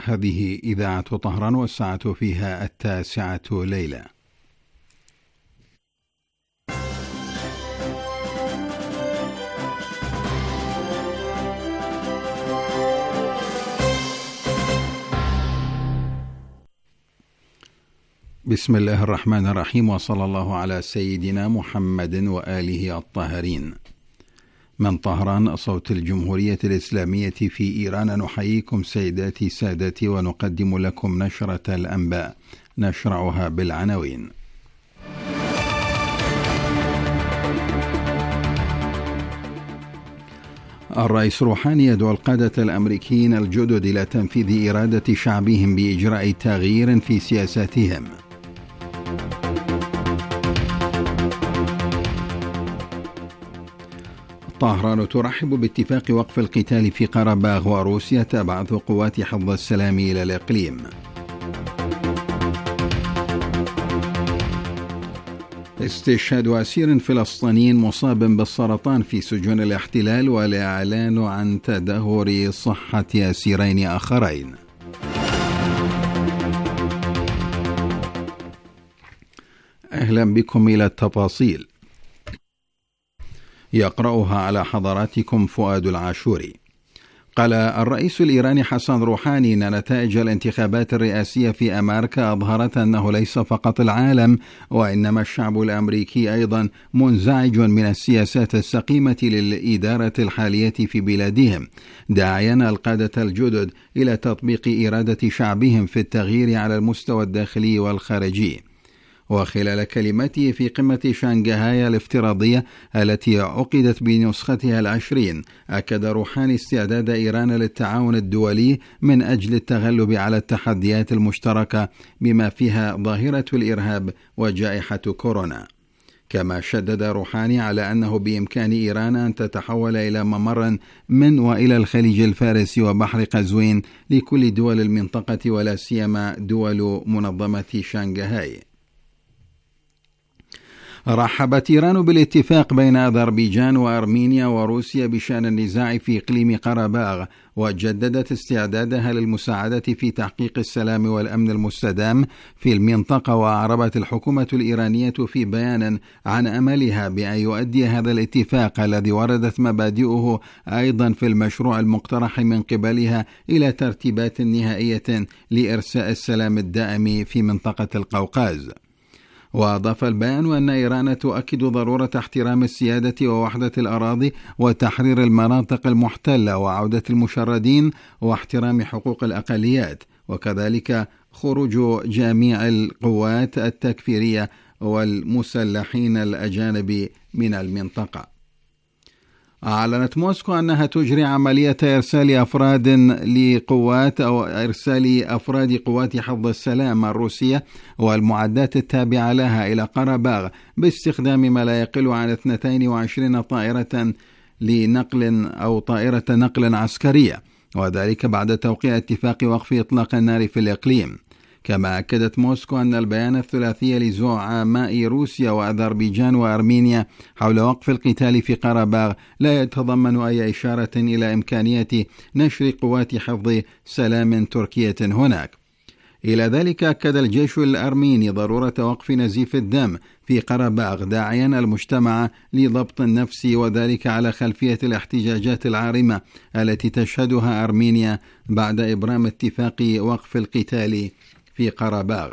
هذه إذاعة طهران والساعة فيها 9:00 ليلة. بسم الله الرحمن الرحيم، وصلى الله على سيدنا محمد وآله الطاهرين. من طهران صوت الجمهورية الإسلامية في إيران، نحييكم سيداتي سادتي ونقدم لكم نشرة الأنباء، نشرعها بالعناوين. الرئيس روحاني يدعو القادة الأمريكيين الجدد إلى تنفيذ إرادة شعبهم بإجراء تغيير في سياساتهم. طهران ترحب باتفاق وقف القتال في قرباغ، وروسيا تبعث قوات حفظ السلام إلى الإقليم. استشهاد أسير فلسطيني مصاب بالسرطان في سجون الاحتلال، والإعلان عن تدهور صحة أسيرين آخرين. أهلا بكم إلى التفاصيل، يقرأها على حضراتكم فؤاد العاشوري. قال الرئيس الإيراني حسن روحاني إن نتائج الانتخابات الرئاسية في أمريكا أظهرت أنه ليس فقط العالم وإنما الشعب الأمريكي أيضا منزعج من السياسات السقيمة للإدارة الحالية في بلادهم، داعيا القادة الجدد إلى تطبيق إرادة شعبهم في التغيير على المستوى الداخلي والخارجي. وخلال كلمته في قمة شنغهاي الافتراضية التي عقدت بنسختها 20، أكد روحاني استعداد إيران للتعاون الدولي من أجل التغلب على التحديات المشتركة بما فيها ظاهرة الإرهاب وجائحة كورونا. كما شدد روحاني على أنه بإمكان إيران أن تتحول إلى ممر من وإلى الخليج الفارسي وبحر قزوين لكل دول المنطقة ولا سيما دول منظمة شنغهاي. رحبت إيران بالاتفاق بين أذربيجان وأرمينيا وروسيا بشأن النزاع في إقليم قرباغ، وجددت استعدادها للمساعدة في تحقيق السلام والأمن المستدام في المنطقة. وأعربت الحكومة الإيرانية في بيان عن أملها بأن يؤدي هذا الاتفاق الذي وردت مبادئه أيضا في المشروع المقترح من قبلها إلى ترتيبات نهائية لإرساء السلام الدائم في منطقة القوقاز. وأضاف البيان أن إيران تؤكد ضرورة احترام السيادة ووحدة الأراضي وتحرير المناطق المحتلة وعودة المشردين واحترام حقوق الأقليات، وكذلك خروج جميع القوات التكفيرية والمسلحين الأجانب من المنطقة. أعلنت موسكو أنها تجري عملية إرسال أفراد قوات حفظ السلام الروسية والمعدات التابعة لها إلى قرباغ باستخدام ما لا يقل عن 22 طائرة نقل عسكرية، وذلك بعد توقيع اتفاق وقف إطلاق النار في الإقليم. كما أكدت موسكو أن البيان الثلاثي لزعماء روسيا وأذربيجان وأرمينيا حول وقف القتال في قرباغ لا يتضمن أي إشارة إلى إمكانية نشر قوات حفظ سلام تركية هناك. إلى ذلك أكد الجيش الأرميني ضرورة وقف نزيف الدم في قرباغ، داعيا المجتمع لضبط النفس، وذلك على خلفية الاحتجاجات العارمة التي تشهدها أرمينيا بعد إبرام اتفاق وقف القتال في قرباغ.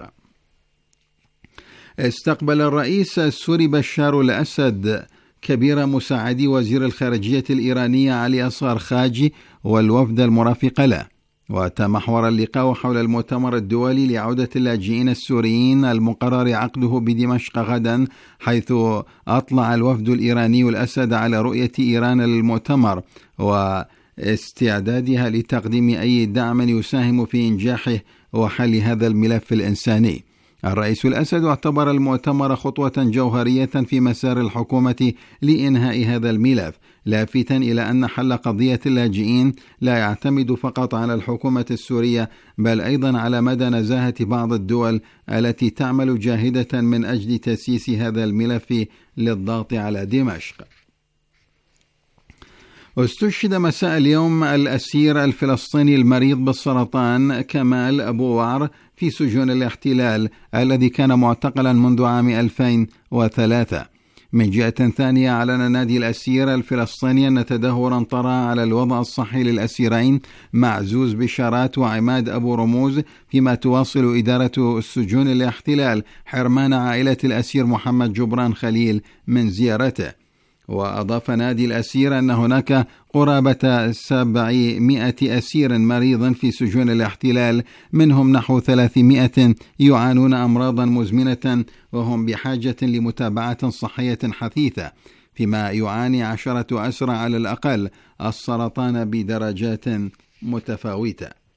استقبل الرئيس السوري بشار الأسد كبير مساعدي وزير الخارجية الإيرانية علي أصغر خاجي والوفد المرافق له، وتمحور اللقاء حول المؤتمر الدولي لعودة اللاجئين السوريين المقرر عقده بدمشق غدا، حيث أطلع الوفد الإيراني الأسد على رؤية إيران للمؤتمر واستعدادها لتقديم أي دعم يساهم في إنجاحه وحل هذا الملف الإنساني. الرئيس الأسد اعتبر المؤتمر خطوة جوهرية في مسار الحكومة لإنهاء هذا الملف، لافتا إلى أن حل قضية اللاجئين لا يعتمد فقط على الحكومة السورية، بل أيضا على مدى نزاهة بعض الدول التي تعمل جاهدة من أجل تسييس هذا الملف للضغط على دمشق. استشهد مساء اليوم الأسير الفلسطيني المريض بالسرطان كمال أبو وعر في سجون الاحتلال الذي كان معتقلا منذ عام 2003. من جهة ثانية، أعلن نادي الأسير الفلسطيني أن تدهورا طرأ على الوضع الصحي للأسيرين معزوز بشارات وعماد أبو رموز، فيما تواصل إدارة السجون الاحتلال حرمان عائلة الأسير محمد جبران خليل من زيارته. وأضاف نادي الأسير أن هناك قرابة 700 أسير مريض في سجون الاحتلال، منهم نحو 300 يعانون أمراضا مزمنة وهم بحاجة لمتابعة صحية حثيثة، فيما يعاني 10 أسرى على الأقل السرطان بدرجات متفاوتة.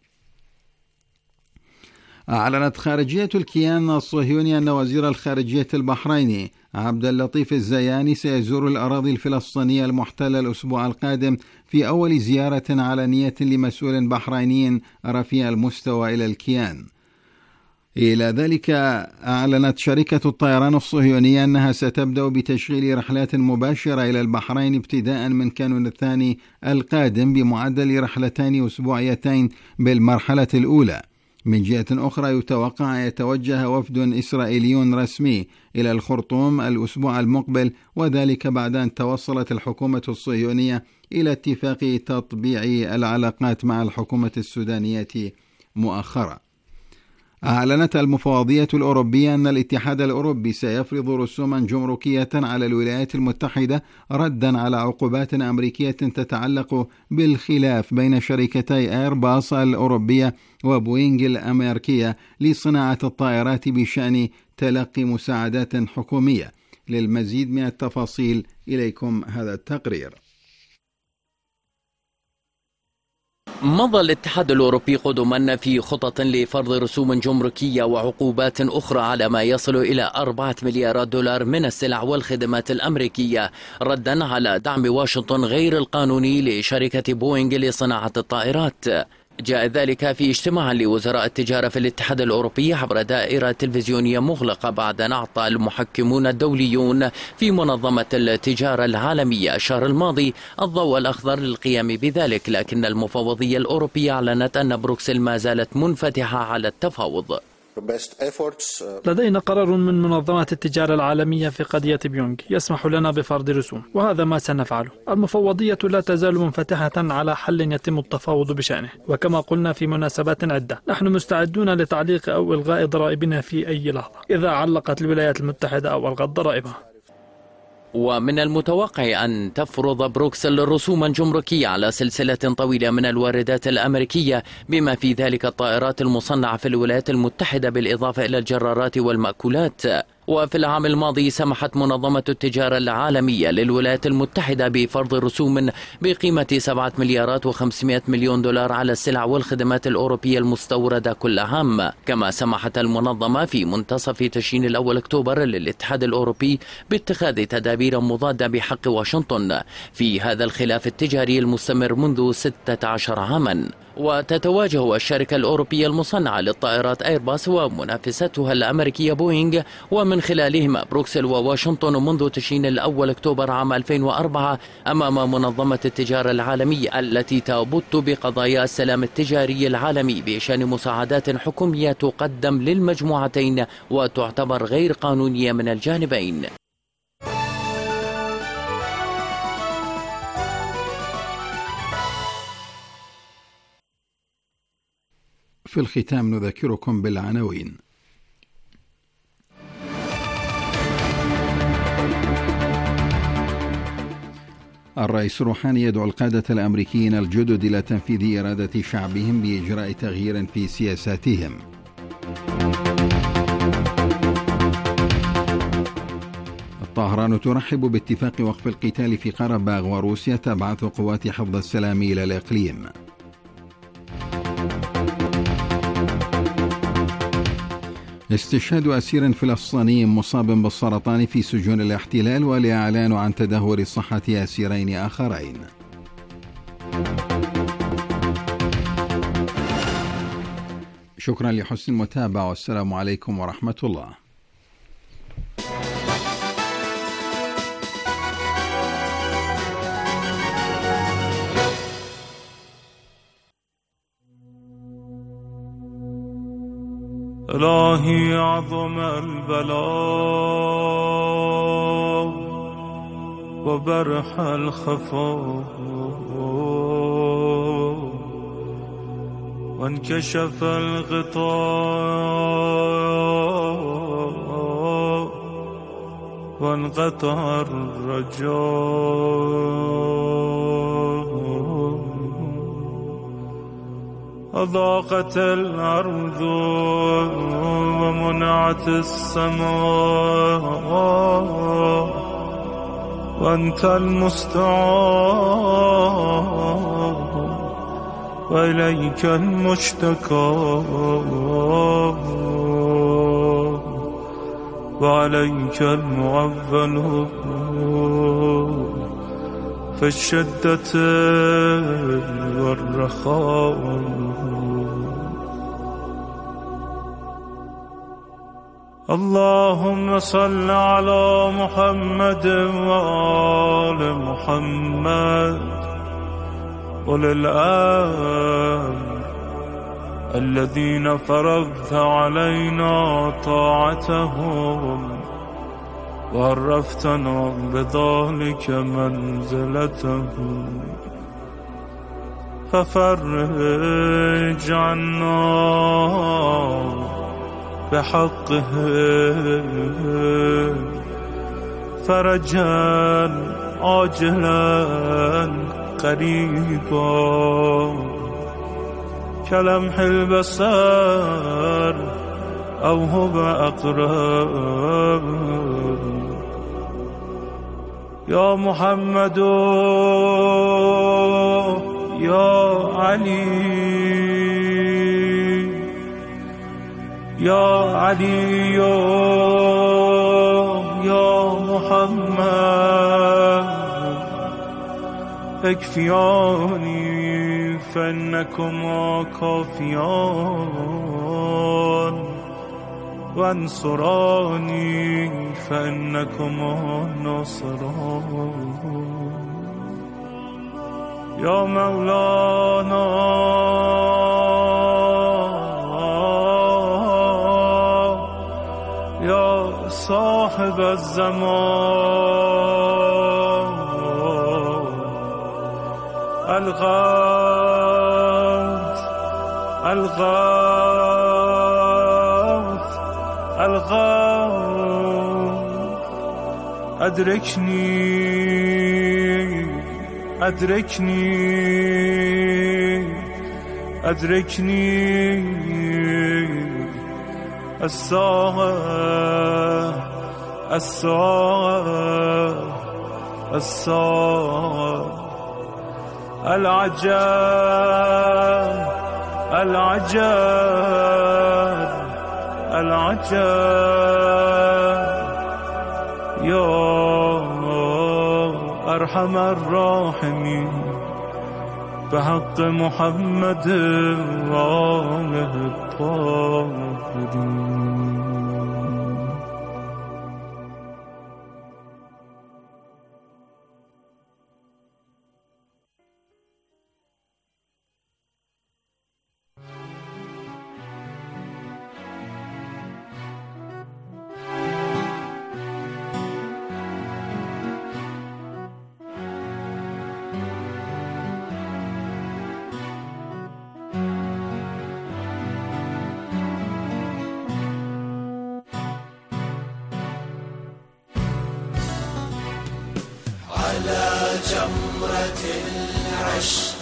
أعلنت خارجية الكيان الصهيوني أن وزير الخارجية البحريني عبد اللطيف الزياني سيزور الأراضي الفلسطينية المحتلة الأسبوع القادم في أول زيارة علنية لمسؤول بحريني رفيع المستوى إلى الكيان. إلى ذلك، أعلنت شركة الطيران الصهيونية أنها ستبدأ بتشغيل رحلات مباشرة إلى البحرين ابتداء من كانون الثاني القادم بمعدل رحلتين أسبوعيتين بالمرحلة الأولى. من جهة أخرى، يتوقع أن يتوجه وفد إسرائيلي رسمي إلى الخرطوم الأسبوع المقبل، وذلك بعد أن توصلت الحكومة الصهيونية إلى اتفاق تطبيع العلاقات مع الحكومة السودانية مؤخرا. أعلنت المفوضية الأوروبية أن الاتحاد الأوروبي سيفرض رسوما جمركية على الولايات المتحدة ردا على عقوبات أمريكية تتعلق بالخلاف بين شركتي إيرباص الأوروبية وبوينغ الأمريكية لصناعة الطائرات بشأن تلقي مساعدات حكومية. للمزيد من التفاصيل إليكم هذا التقرير. مضى الاتحاد الأوروبي قدما في خطط لفرض رسوم جمركية وعقوبات أخرى على ما يصل إلى 4 مليارات دولار من السلع والخدمات الأمريكية، ردا على دعم واشنطن غير القانوني لشركة بوينغ لصناعة الطائرات. جاء ذلك في اجتماع لوزراء التجارة في الاتحاد الأوروبي عبر دائرة تلفزيونية مغلقة بعد أن أعطى المحكمون الدوليون في منظمة التجارة العالمية الشهر الماضي الضوء الأخضر للقيام بذلك، لكن المفوضية الأوروبية أعلنت أن بروكسل ما زالت منفتحة على التفاوض. لدينا قرار من منظمة التجارة العالمية في قضية بيونغ يسمح لنا بفرض رسوم، وهذا ما سنفعله. المفوضية لا تزال منفتحة على حل يتم التفاوض بشأنه، وكما قلنا في مناسبات عدة نحن مستعدون لتعليق أو إلغاء ضرائبنا في أي لحظة إذا علقت الولايات المتحدة أو ألغت ضرائبها. ومن المتوقع أن تفرض بروكسل رسوما جمركية على سلسلة طويلة من الواردات الأمريكية، بما في ذلك الطائرات المصنعة في الولايات المتحدة بالإضافة إلى الجرارات والمأكولات. وفي العام الماضي سمحت منظمة التجارة العالمية للولايات المتحدة بفرض رسوم بقيمة 7 مليارات و500 مليون دولار على السلع والخدمات الأوروبية المستوردة كل عام. كما سمحت المنظمة في منتصف تشرين الأول أكتوبر للاتحاد الأوروبي باتخاذ تدابير مضادة بحق واشنطن في هذا الخلاف التجاري المستمر منذ 16 عاما. وتتواجه الشركة الأوروبية المصنعة للطائرات إيرباص ومنافستها الأمريكية بوينغ، ومن خلالهما بروكسل وواشنطن منذ تشرين الأول أكتوبر عام 2004 أمام منظمة التجارة العالمية التي تبت بقضايا السلام التجاري العالمي بشأن مساعدات حكومية تقدم للمجموعتين وتعتبر غير قانونية من الجانبين. في الختام نذكركم بالعناوين. الرئيس روحاني يدعو القادة الأمريكيين الجدد إلى تنفيذ إرادة شعبهم بإجراء تغيير في سياساتهم. طهران ترحب باتفاق وقف القتال في قرباغ، وروسيا تبعث قوات حفظ السلام إلى الإقليم. استشهاد أسير فلسطيني مصاب بالسرطان في سجون الاحتلال، والإعلان عن تدهور صحة أسيرين آخرين. شكرا لحسن المتابعة، والسلام عليكم ورحمة الله. إلهي عظم البلاء وبرح الخفاء وانكشف الغطاء وانقطع الرجاء أضاقت الأرض ومنعت السماء وأنت المستعان وإليك المشتكى وعليك المعول في الشدة والرخاء. اللهم صل على محمد وآل محمد أولي الأمر الذين فرضت علينا طاعتهم وعرفتنا بذلك منزلتهم ففرج عنا بحقه فرجا عاجلا قريبا كلمح البصر أو هو أقرب. يا محمد يا علي يا علي يا محمد اكفياني فإنكما كافيان وانصراني فإنكما ناصران. يا مولانا يا صاحب الزمان الغوث الغوث الغوث أدركني أدركني أدركني الساعة الساعة الساعة العجاب العجاب العجاب. يا أرحم الراحمين بحق محمد وآله الطاهرين. على جمرة العشق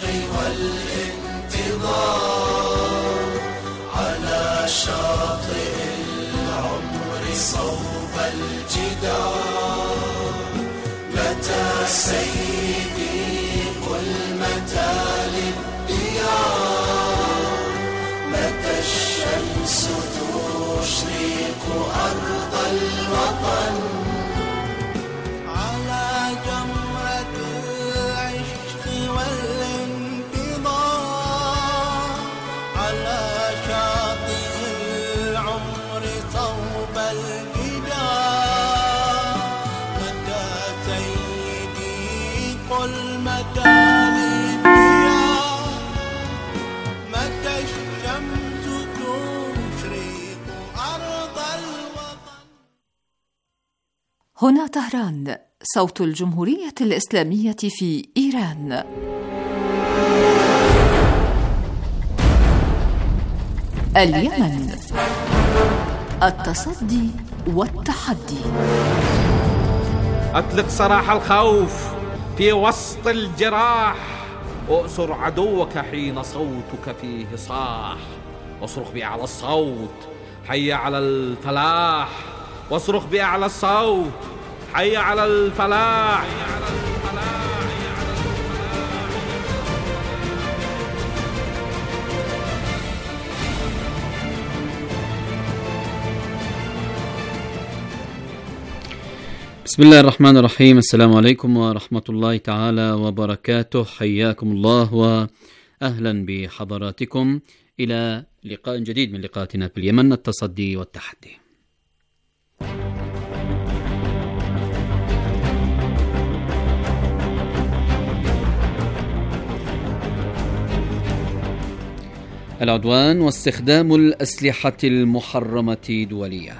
والانتظار على شاطئ العمر صوب الجدار. متى سيدي قل متى للديار؟ متى الشمس تشرق أرض الوطن؟ هنا طهران، صوت الجمهورية الإسلامية في إيران. اليمن، التصدي والتحدي. أطلق سراح الخوف في وسط الجراح، أؤسر عدوك حين صوتك فيه صاح، واصرخ بأعلى الصوت حي على الفلاح، واصرخ بأعلى الصوت حي على الفلاح. بسم الله الرحمن الرحيم. السلام عليكم ورحمة الله تعالى وبركاته. حياكم الله وأهلا بحضراتكم إلى لقاء جديد من لقاءاتنا في اليمن، التصدي والتحدي. العدوان واستخدام الأسلحة المحرمة دوليا.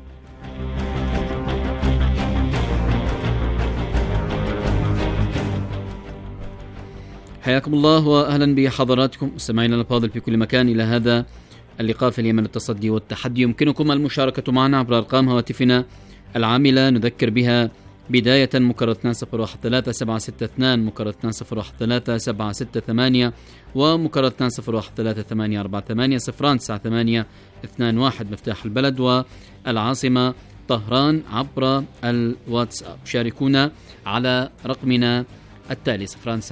حياكم الله وأهلا بحضراتكم مستمعينا الأفاضل في كل مكان إلى هذا اللقاء في اليمن، التصدي والتحدي. يمكنكم المشاركة معنا عبر أرقام هواتفنا العاملة، نذكر بها بداية مكرر 201762 مكرر 201768 ومكرر 20173848 صفران 9821 مفتاح البلد والعاصمة طهران عبر الواتساب. شاركونا على رقمنا التالي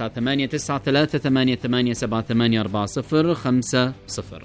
0989388784050.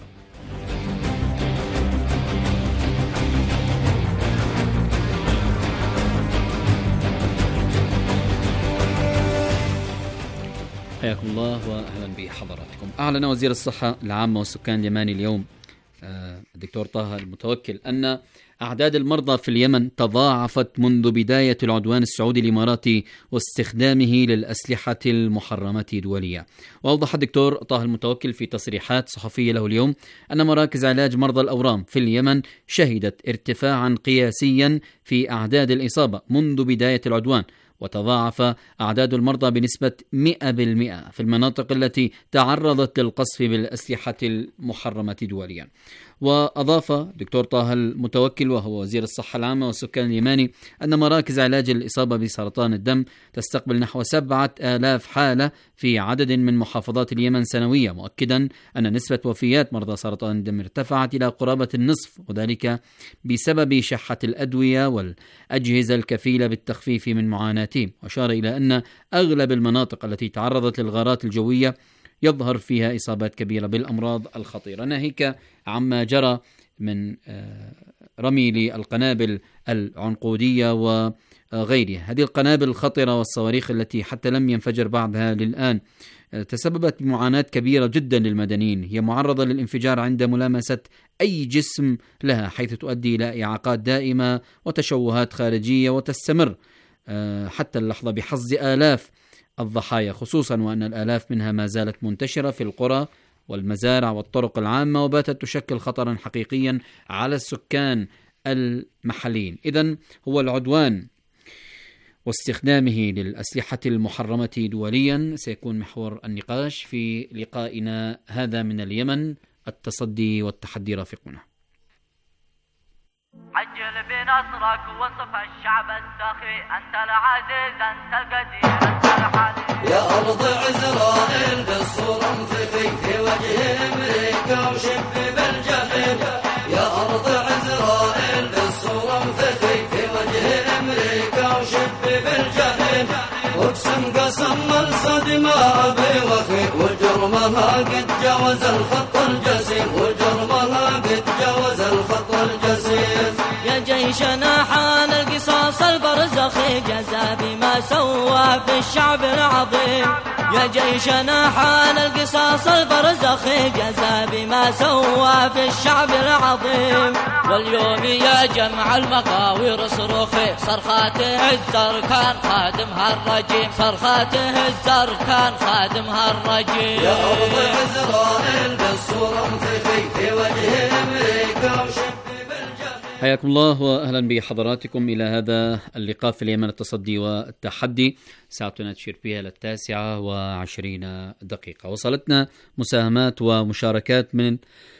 حياكم الله وأهلا بحضراتكم. أعلن وزير الصحة العامة والسكان اليماني اليوم الدكتور طه المتوكل أن أعداد المرضى في اليمن تضاعفت منذ بداية العدوان السعودي الإماراتي واستخدامه للأسلحة المحرمة دوليا. وأوضح الدكتور طه المتوكل في تصريحات صحفية له اليوم أن مراكز علاج مرضى الأورام في اليمن شهدت ارتفاعا قياسيا في أعداد الإصابة منذ بداية العدوان، وتضاعف أعداد المرضى بنسبة 100% في المناطق التي تعرضت للقصف بالأسلحة المحرمة دوليا. وأضاف دكتور طه المتوكل وهو وزير الصحة العامة والسكان اليماني أن مراكز علاج الإصابة بسرطان الدم تستقبل نحو 7000 حالة في عدد من محافظات اليمن سنويا، مؤكدا أن نسبة وفيات مرضى سرطان الدم ارتفعت إلى قرابة النصف، وذلك بسبب شحة الأدوية والأجهزة الكفيلة بالتخفيف من معاناتهم. وأشار إلى أن أغلب المناطق التي تعرضت للغارات الجوية يظهر فيها إصابات كبيرة بالأمراض الخطيرة، ناهيك عما جرى من رمي للقنابل العنقودية وغيرها. هذه القنابل الخطرة والصواريخ التي حتى لم ينفجر بعدها للآن تسببت بمعاناة كبيرة جدا للمدنيين، هي معرضة للانفجار عند ملامسة أي جسم لها، حيث تؤدي إلى إعاقات دائمة وتشوهات خارجية، وتستمر حتى اللحظة بحصد آلاف الضحايا، خصوصا وأن الآلاف منها ما زالت منتشرة في القرى والمزارع والطرق العامة، وباتت تشكل خطرا حقيقيا على السكان المحليين. إذن هو العدوان واستخدامه للأسلحة المحرمة دوليا سيكون محور النقاش في لقائنا هذا من اليمن، التصدي والتحدي. رافقنا. عجل بنصرك وصف الشعب السخي، أنت العزيز أنت القدير أنت الحليم. يا أرض عزرائيل بالصورة انفخي في وجه أمريكا وشب بالجحيم. يا أرض عزرائيل بالصورة انفخي في وجه أمريكا وشب بالجحيم. واقسم قسم الصدمة أبي وخي، وجرمها قد جاوز الخط الجسيم، وجرمها قد جاوز الخط الجسيم. يا جيشنا حان القصاص البرزخي، جزا بما سوى في الشعب العظيم. يا جيشنا حان القصاص البرزخي، جزا بما سوى في الشعب العظيم. واليوم يا جمع المقاوير صروخي، صرخاته الزركان خادمها الرجيم، صرخاته الزركان خادمها الرجيم. يا أرض عزرائيل بالصورة انفخي في وجه أمريكا وشب بالجحيم. حياكم الله وأهلا بحضراتكم إلى هذا اللقاء في اليمن، التصدي والتحدي. ساعتنا تشير فيها 9:20. وصلتنا مساهمات ومشاركات من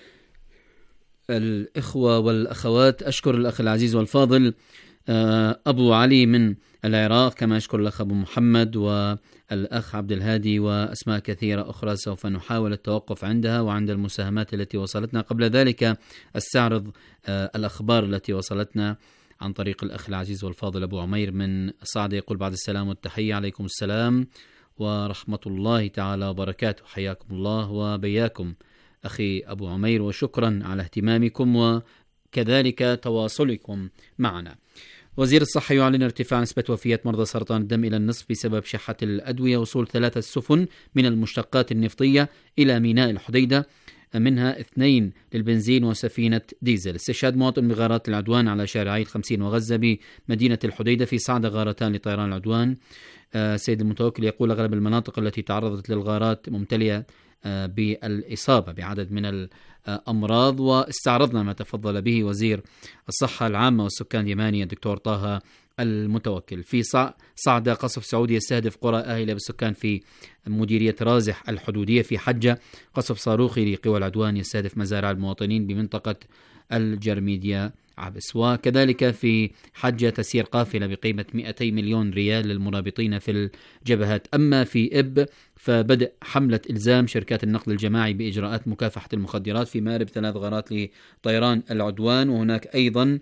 الإخوة والأخوات. أشكر الأخ العزيز والفاضل أبو علي من العراق، كما أشكر الأخ أبو محمد والأخ عبد الهادي وأسماء كثيرة أخرى سوف نحاول التوقف عندها وعند المساهمات التي وصلتنا. قبل ذلك أستعرض الأخبار التي وصلتنا عن طريق الأخ العزيز والفاضل أبو عمير من صعدة، يقول: بعد السلام والتحية، عليكم السلام ورحمة الله تعالى وبركاته. حياكم الله وبياكم أخي أبو عمير، وشكرا على اهتمامكم وكذلك تواصلكم معنا. وزير الصحة يعلن ارتفاع نسبة وفيات مرضى سرطان الدم إلى النصف بسبب شحة الأدوية. وصول 3 سفن من المشتقات النفطية إلى ميناء الحديدة، منها 2 للبنزين وسفينة ديزل. استشهاد مواطن بغارات العدوان على شارعي 50 وغزة بمدينة الحديدة. في صعدة غارتان لطيران العدوان. سيد المتوكل يقول: أغلب المناطق التي تعرضت للغارات ممتلئة بالإصابة بعدد من الأمراض. واستعرضنا ما تفضل به وزير الصحة العامة والسكان اليماني الدكتور طه المتوكل. في صعدة قصف سعودي يستهدف قرى آهلة بالسكان في مديرية رازح الحدودية. في حجة قصف صاروخي لقوى العدوان يستهدف مزارع المواطنين بمنطقة الجرميديا عبس. وكذلك في حجة تسير قافلة بقيمة 200 مليون ريال للمرابطين في الجبهات. أما في إب فبدأ حملة إلزام شركات النقل الجماعي بإجراءات مكافحة المخدرات. في مارب 3 غارات لطيران العدوان. وهناك أيضا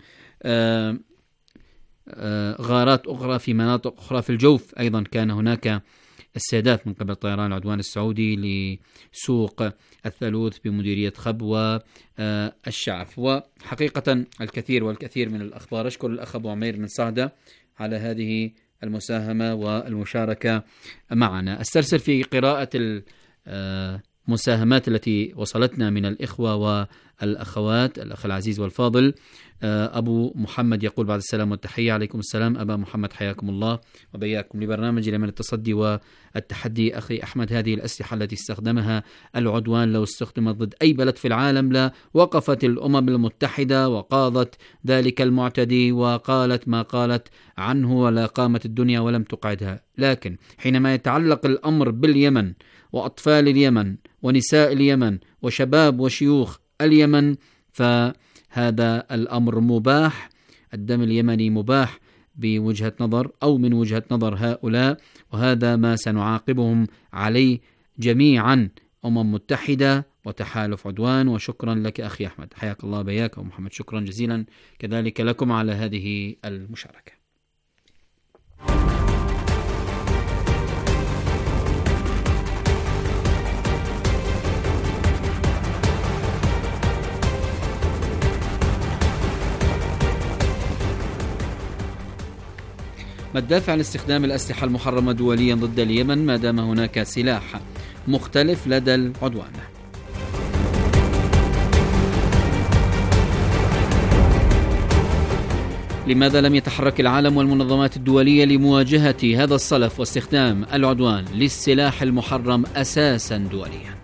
غارات أخرى في مناطق أخرى في الجوف. أيضا كان هناك استهداف من قبل طيران العدوان السعودي لسوق الثالوث بمديرية خب والشعف. وحقيقة الكثير والكثير من الأخبار. أشكر الأخ أبو عمير من صعدة على هذه المساهمة والمشاركة معنا. أسترسل في قراءة المساهمات التي وصلتنا من الإخوة والأخوات. الأخ العزيز والفاضل أبو محمد يقول: بعد السلام والتحية، عليكم السلام أبا محمد، حياكم الله وبياكم. لبرنامج اليمن التصدي والتحدي أخي أحمد، هذه الأسلحة التي استخدمها العدوان لو استخدمت ضد أي بلد في العالم لا وقفت الأمم المتحدة وقاضت ذلك المعتدي وقالت ما قالت عنه ولا قامت الدنيا ولم تقعدها. لكن حينما يتعلق الأمر باليمن وأطفال اليمن ونساء اليمن وشباب وشيوخ اليمن فهذا الأمر مباح. الدم اليمني مباح بوجهة نظر أو من وجهة نظر هؤلاء، وهذا ما سنعاقبهم عليه جميعا، أمم متحدة وتحالف عدوان. وشكرا لك أخي أحمد، حياك الله بياك ومحمد، شكرا جزيلا كذلك لكم على هذه المشاركة. ما الدافع عن استخدام الأسلحة المحرمة دوليا ضد اليمن ما دام هناك سلاح مختلف لدى العدوان؟ لماذا لم يتحرك العالم والمنظمات الدولية لمواجهة هذا الصلف واستخدام العدوان للسلاح المحرم أساسا دوليا؟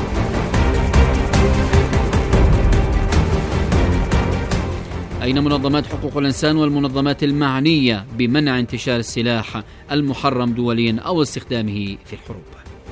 أين منظمات حقوق الإنسان والمنظمات المعنية بمنع انتشار السلاح المحرم دوليا أو استخدامه في الحروب؟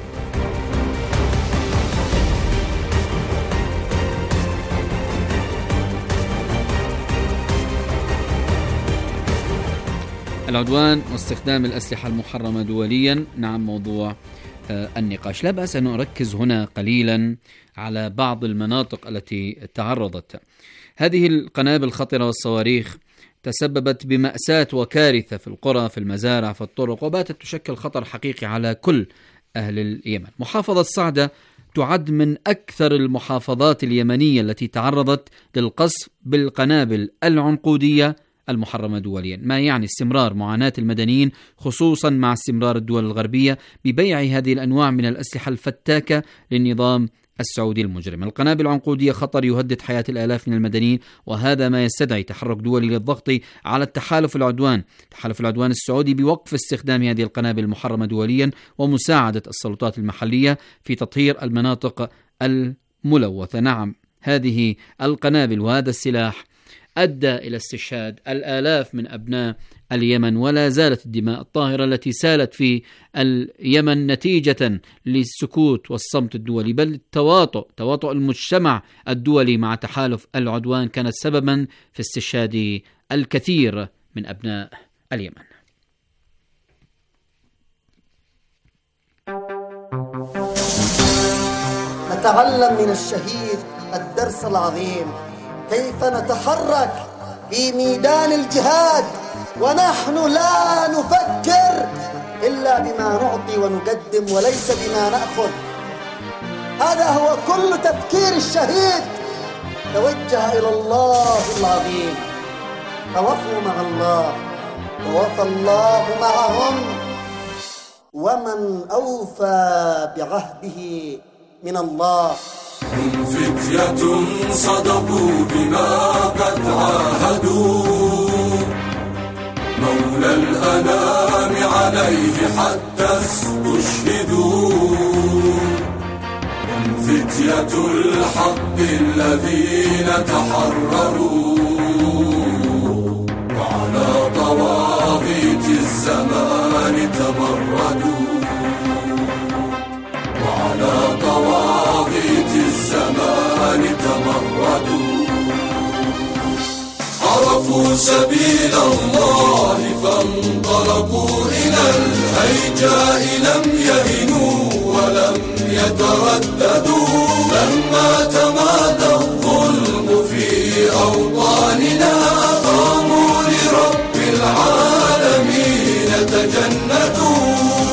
العدوان واستخدام الأسلحة المحرمة دوليا، نعم، موضوع النقاش. لا بأس أن أركز هنا قليلا على بعض المناطق التي تعرضت. هذه القنابل الخطرة والصواريخ تسببت بمأساة وكارثة في القرى، في المزارع، في الطرق، وباتت تشكل خطر حقيقي على كل أهل اليمن. محافظة صعدة تعد من أكثر المحافظات اليمنية التي تعرضت للقصف بالقنابل العنقودية المحرمة دوليا، ما يعني استمرار معاناة المدنيين خصوصا مع استمرار الدول الغربية ببيع هذه الأنواع من الأسلحة الفتاكة للنظام السعودي المجرم. القنابل العنقودية خطر يهدد حياة الآلاف من المدنيين، وهذا ما يستدعي تحرك دولي للضغط على تحالف العدوان السعودي بوقف استخدام هذه القنابل المحرمة دوليا ومساعدة السلطات المحلية في تطهير المناطق الملوثة. نعم، هذه القنابل وهذا السلاح أدى إلى استشهاد الآلاف من أبناء اليمن، ولا زالت الدماء الطاهرة التي سالت في اليمن نتيجة للسكوت والصمت الدولي، بل تواطؤ المجتمع الدولي مع تحالف العدوان كانت سببا في استشهاد الكثير من أبناء اليمن. نتعلم من الشهيد الدرس العظيم، كيف نتحرك في ميدان الجهاد ونحن لا نفكر إلا بما نعطي ونقدم وليس بما نأخذ. هذا هو كل تفكير الشهيد، توجه إلى الله العظيم، توفوا مع الله ووفى الله معهم، ومن أوفى بعهده من الله. هم فتية صدقوا بما قد عاهدوا، مولى الأنام عليه حتى استشهدوا. هم فتية الحق الذين تحرروا، وعلى طواغيت الزمان تمردوا، وعلى طواغيت الزمان تمردوا. عرفوا سبيل الله فانطلقوا إلى الهيجاء، لم يهنوا ولم يترددوا. لما تمادى الظلم في أوطاننا قاموا لرب العالمين تجندوا،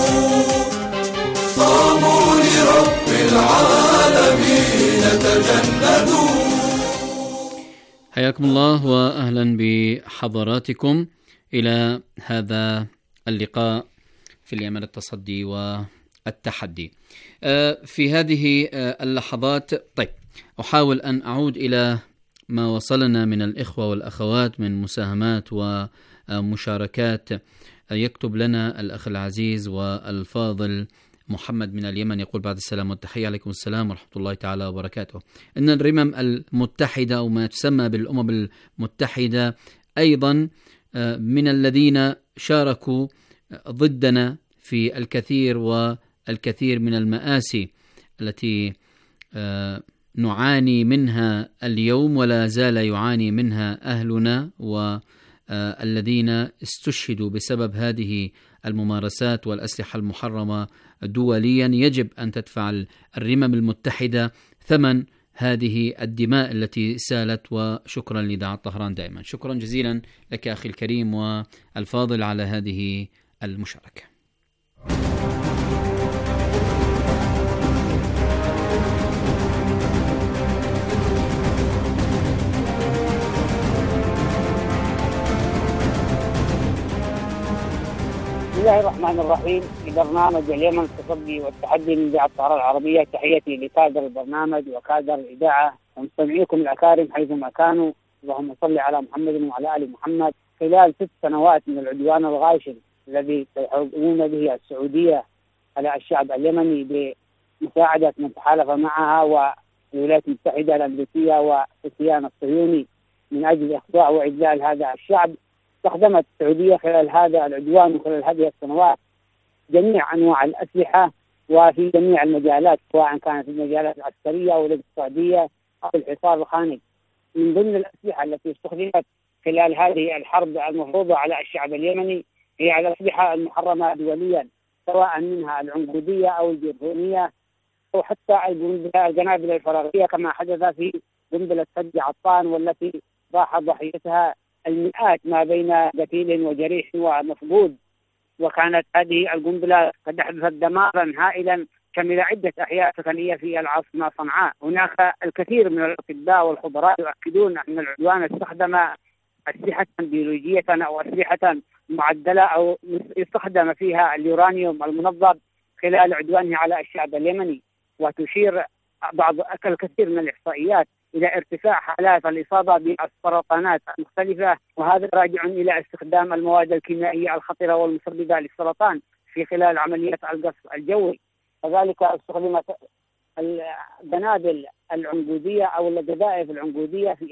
قاموا لرب العالمين تجندوا. حياكم الله وأهلا بحضراتكم إلى هذا اللقاء في اليمن التصدي والتحدي. في هذه اللحظات أحاول أن أعود إلى ما وصلنا من الإخوة والأخوات من مساهمات ومشاركات. يكتب لنا الأخ العزيز والفاضل محمد من اليمن، يقول بعد السلام والتحية، عليكم السلام ورحمة الله تعالى وبركاته. إن الرمم المتحدة أو ما تسمى بالأمم المتحدة أيضا من الذين شاركوا ضدنا في الكثير والكثير من المآسي التي نعاني منها اليوم، ولا زال يعاني منها أهلنا والذين استشهدوا بسبب هذه الممارسات والأسلحة المحرمة دوليا. يجب أن تدفع الرمم المتحدة ثمن هذه الدماء التي سالت. وشكرا لإذاعة طهران دائما. شكرا جزيلا لك أخي الكريم والفاضل على هذه المشاركة. بسم الله الرحمن الرحيم. في برنامج اليمن التصدي والتحدي من إذاعة الطهران العربية، تحياتي لكادر البرنامج وكادر الإذاعة ومستمعيكم الأكارم حيثما كانوا. اللهم صل على محمد وعلى آل محمد. خلال 6 سنوات من العدوان الغاشم الذي تقوم به السعودية على الشعب اليمني بمساعدة من تحالف معها والولايات المتحدة الأمريكية والكيان الصهيوني من أجل إخضاع وإذلال هذا الشعب، استخدمت السعودية خلال هذا العدوان وخلال هذه السنوات جميع أنواع الأسلحة وفي جميع المجالات، سواء كانت المجالات العسكرية أو الاقتصادية أو الحصار الخانق. من ضمن الأسلحة التي استخدمت خلال هذه الحرب المفروضة على الشعب اليمني هي الأسلحة المحرمة دوليا، سواء منها العنقودية أو الجرثومية أو حتى القنابل الفراغية، كما حدث في قنبلة سد عطان والتي راح ضحيتها المئات ما بين قتيل وجريح ومفقود. وكانت هذه القنبلة قد أحدثت دمارا هائلا شمل عدة أحياء سكنية في العاصمة صنعاء. هناك الكثير من الأطباء والخبراء يؤكدون أن العدوان استخدم أسلحة بيولوجية أو أسلحة معدلة أو يستخدم فيها اليورانيوم المنظم خلال عدوانه على الشعب اليمني. وتشير بعض الكثير من الإحصائيات إلى ارتفاع حالات الإصابة بالسرطانات المختلفة، وهذا راجع إلى استخدام المواد الكيميائية الخطرة والمسببة للسرطان في خلال عملية القصف الجوي. كذلك استخدمت القنابل العنقودية أو القذائف العنقودية في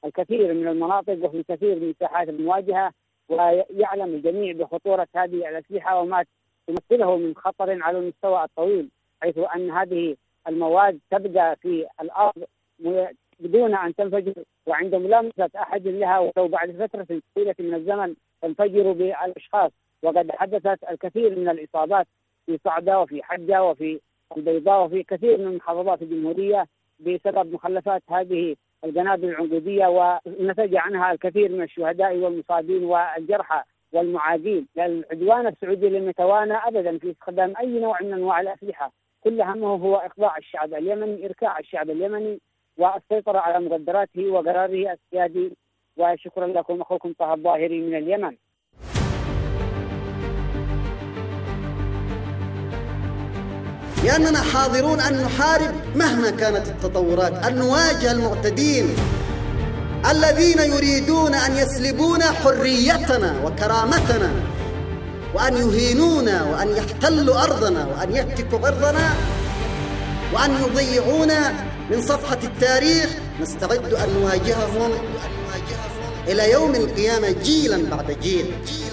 الكثير من المناطق وفي كثير من مساحات المواجهة، ويعلم الجميع بخطورة هذه الأسلحة وما تمثله من خطر على المستوى الطويل، حيث أن هذه المواد تبقى في الأرض بدون أن تنفجر، وعند ملامسة أحد لها ولو بعد فترة طويلة من الزمن تنفجر بالأشخاص. وقد حدثت الكثير من الإصابات في صعدة وفي حجة وفي البيضاء وفي كثير من محافظات الجمهورية بسبب مخلفات هذه القنابل العنقودية، ونتج عنها الكثير من الشهداء والمصابين والجرحى والمعاقين. العدوان السعودي لم يتوانى أبدا في استخدام أي نوع من أنواع الأسلحة، كل همه هو إخضاع الشعب اليمني، إركاع الشعب اليمني والسيطرة على مقدراته وقراره السيادي. وشكرا لكم، أخوكم طه الظاهري من اليمن. لأننا حاضرون أن نحارب مهما كانت التطورات، أن نواجه المعتدين الذين يريدون أن يسلبونا حريتنا وكرامتنا، وأن يهينونا وأن يحتلوا أرضنا وأن يهتكوا أرضنا وأن يضيعونا من صفحة التاريخ. نستعد أن نواجههم إلى يوم القيامة جيلا بعد جيل.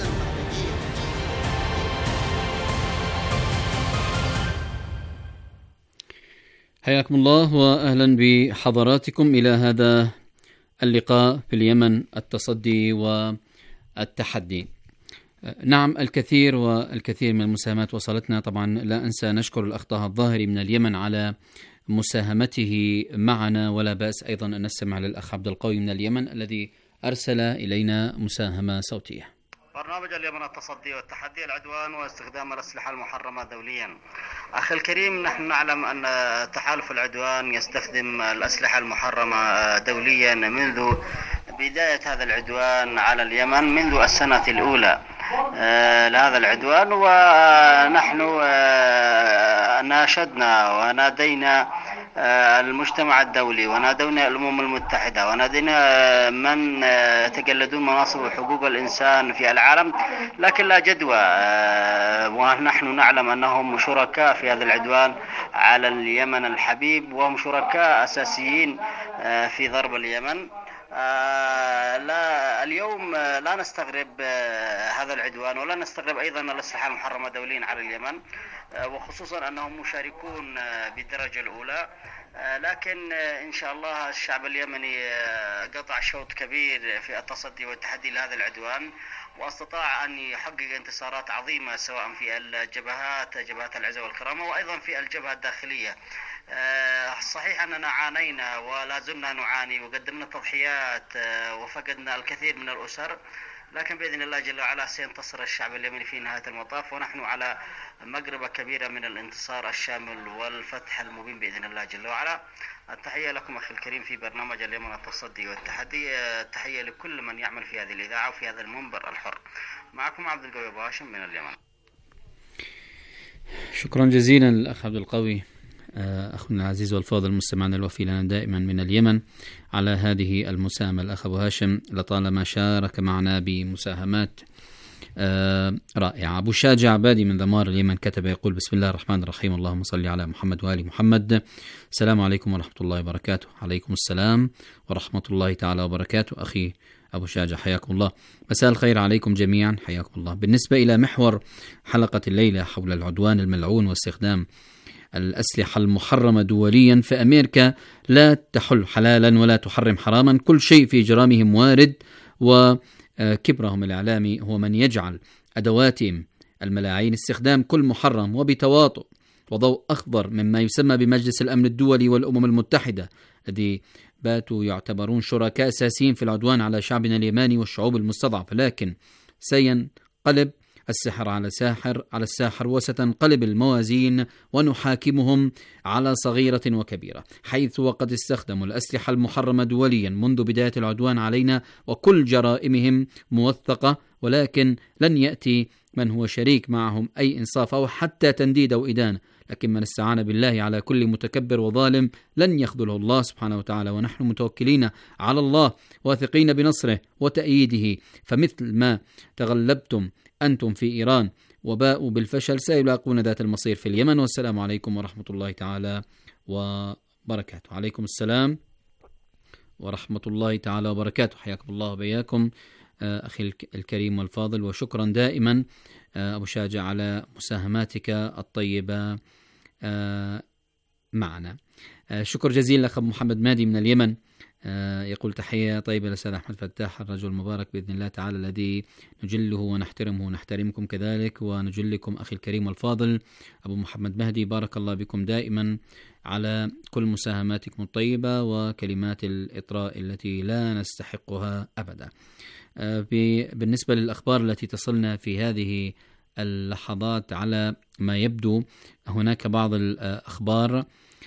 حياكم الله وأهلا بحضراتكم إلى هذا اللقاء في اليمن، التصدي والتحدي. نعم، الكثير والكثير من المساهمات وصلتنا. طبعا لا أنسى نشكر الأخ طه الظاهري من اليمن على مساهمته معنا، ولا بأس أيضا أن نستمع للأخ عبد القوي من اليمن الذي أرسل إلينا مساهمة صوتية. برنامج اليمن التصدي والتحدي، العدوان واستخدام الأسلحة المحرمة دوليا. أخي الكريم، نحن نعلم أن تحالف العدوان يستخدم الأسلحة المحرمة دوليا منذ بداية هذا العدوان على اليمن، منذ السنة الأولى لهذا العدوان. ونحن ناشدنا ونادينا المجتمع الدولي ونادينا الأمم المتحدة ونادينا من يتجلدون مناصب حقوق الإنسان في العالم، لكن لا جدوى. ونحن نعلم أنهم شركاء في هذا العدوان على اليمن الحبيب، وهم شركاء أساسيين في ضرب اليمن. لا اليوم لا نستغرب هذا العدوان، ولا نستغرب أيضا الأسلحة المحرمة دوليا على اليمن، وخصوصا أنهم مشاركون بالدرجة الأولى. لكن إن شاء الله الشعب اليمني قطع شوط كبير في التصدي والتحدي لهذا العدوان، واستطاع أن يحقق انتصارات عظيمة سواء في جبهات العزة والكرامة، وأيضا في الجبهة الداخلية. صحيح أننا عانينا ولا زلنا نعاني، وقدمنا تضحيات وفقدنا الكثير من الأسر، لكن بإذن الله جل وعلا سينتصر الشعب اليمني في نهاية المطاف، ونحن على مقربة كبيرة من الانتصار الشامل والفتح المبين بإذن الله جل وعلا. التحية لكم أخي الكريم في برنامج اليمن التصدي والتحدي، التحية لكل من يعمل في هذه الإذاعة وفي هذا المنبر الحر. معكم عبد القوي أبو هاشم من اليمن. شكرا جزيلا الأخ عبد القوي، أخونا العزيز والفاضل مستمعنا الوفي لنا دائما من اليمن، على هذه المساهمة. الأخ أبو هاشم لطالما شارك معنا بمساهمات رائعة. أبو شاجع عبادي من ذمار اليمن كتب يقول: بسم الله الرحمن الرحيم، اللهم صل على محمد وآل محمد. السلام عليكم ورحمة الله وبركاته. عليكم السلام ورحمة الله تعالى وبركاته. أخي أبو شاجع حياكم الله، مساء الخير عليكم جميعا، حياكم الله. بالنسبة إلى محور حلقة الليلة حول العدوان الملعون واستخدام الأسلحة المحرمة دوليا، فأمريكا لا تحل حلالا ولا تحرم حراما، كل شيء في إجرامهم وارد، وكبرهم الإعلامي هو من يجعل أدواتهم الملاعين استخدام كل محرم وبتواطؤ وضوء أخضر مما يسمى بمجلس الأمن الدولي والأمم المتحدة، الذي باتوا يعتبرون شركاء أساسيين في العدوان على شعبنا اليماني والشعوب المستضعفة. لكن سينقلب السحر على الساحر، وستنقلب الموازين ونحاكمهم على صغيرة وكبيرة، حيث وقد استخدموا الأسلحة المحرمة دوليا منذ بداية العدوان علينا، وكل جرائمهم موثقة، ولكن لن يأتي من هو شريك معهم أي إنصاف أو حتى تنديد أو إدانة. لكن من استعان بالله على كل متكبر وظالم لن يخذله الله سبحانه وتعالى، ونحن متوكلين على الله واثقين بنصره وتأييده. فمثل ما تغلبتم أنتم في إيران وباءوا بالفشل، سيلاقون ذات المصير في اليمن. والسلام عليكم ورحمة الله تعالى وبركاته. عليكم السلام ورحمة الله تعالى وبركاته. حياكم الله وبياكم أخي الكريم والفاضل، وشكرا دائما أبو شاجع على مساهماتك الطيبة معنا. شكر جزيل لأخ محمد مهدي من اليمن، يقول تحية طيبة للأستاذ أحمد فتاح الرجل المبارك بإذن الله تعالى الذي نجله ونحترمه ونحترمكم كذلك، ونجلكم أخي الكريم والفاضل أبو محمد مهدي. بارك الله بكم دائما على كل مساهماتكم الطيبة وكلمات الإطراء التي لا نستحقها أبدا. بالنسبة للأخبار التي تصلنا في هذه اللحظات، على ما يبدو هناك بعض الأخبار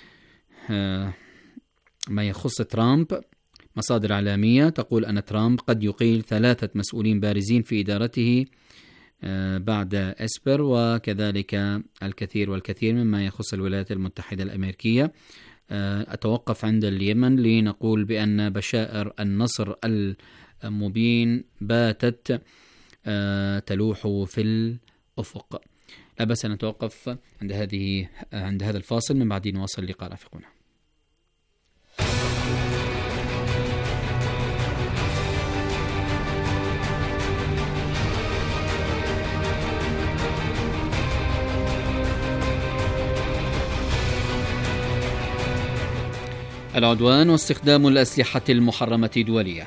ما يخص ترامب. مصادر إعلامية تقول أن ترامب قد يقيل 3 مسؤولين بارزين في إدارته بعد إسبر، وكذلك الكثير والكثير مما يخص الولايات المتحدة الأمريكية. أتوقف عند اليمن لنقول بأن بشائر النصر المبين باتت تلوح في الأفق. لا بأس أن نتوقف عند هذا الفاصل، من بعد نواصل لقاء رافقنا. العدوان واستخدام الأسلحة المحرمة دولية.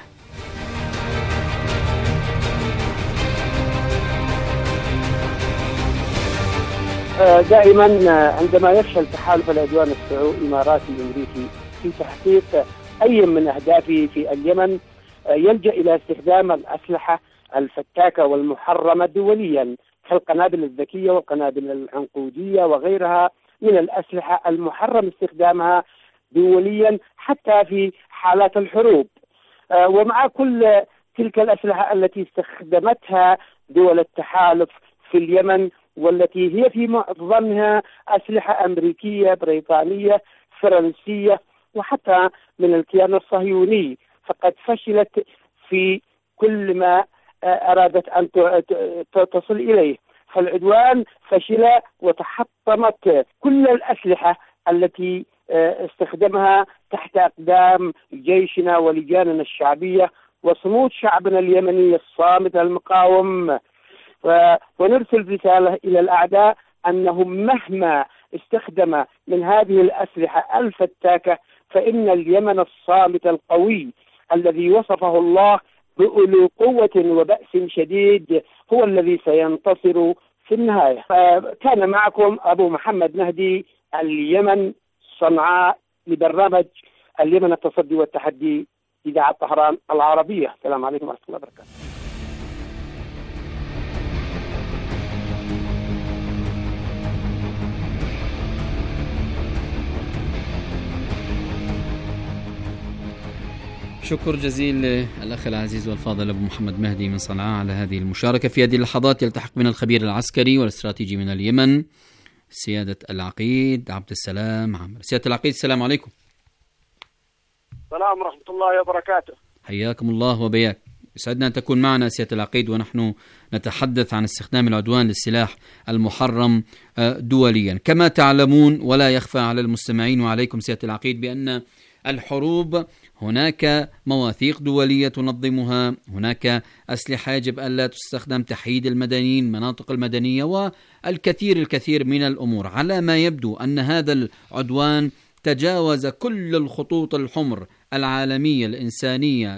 دائما عندما يفشل تحالف العدوان الإماراتي الأمريكي في تحقيق أي من أهدافه في اليمن، يلجأ إلى استخدام الأسلحة الفتاكة والمحرمة دوليا كالقنابل الذكية والقنابل العنقودية وغيرها من الأسلحة المحرم استخدامها دوليا حتى في حالات الحروب. ومع كل تلك الأسلحة التي استخدمتها دول التحالف في اليمن، والتي هي في معظمها أسلحة أمريكية بريطانية فرنسية وحتى من الكيان الصهيوني، فقد فشلت في كل ما أرادت أن تصل إليه. فالعدوان فشل وتحطمت كل الأسلحة التي استخدمها تحت أقدام جيشنا ولجاننا الشعبية وصمود شعبنا اليمني الصامت المقاوم. ونرسل رسالة إلى الأعداء أنهم مهما استخدم من هذه الأسلحة الفتاكة، فإن اليمن الصامت القوي الذي وصفه الله بأولو قوة وبأس شديد هو الذي سينتصر في النهاية. كان معكم أبو محمد مهدي، اليمن، صنعاء، لبرنامج اليمن التصدي والتحدي، إذاعة طهران العربية. السلام عليكم ورحمة الله وبركاته. شكر جزيل الأخ العزيز والفاضل أبو محمد مهدي من صنعاء على هذه المشاركة. في هذه اللحظات يلتحق بنا الخبير العسكري والاستراتيجي من اليمن سيادة العقيد عبد السلام عامر. سيادة العقيد، السلام عليكم. السلام ورحمة الله وبركاته. حياكم الله وبياك. يسعدنا أن تكون معنا سيادة العقيد ونحن نتحدث عن استخدام العدوان للسلاح المحرم دوليا. كما تعلمون ولا يخفى على المستمعين وعليكم سيادة العقيد بأن الحروب هناك مواثيق دولية تنظمها، هناك أسلحة يجب أن لا تستخدم، تحييد المدنيين، مناطق المدنية، والكثير من الأمور. على ما يبدو أن هذا العدوان تجاوز كل الخطوط الحمر العالمية الإنسانية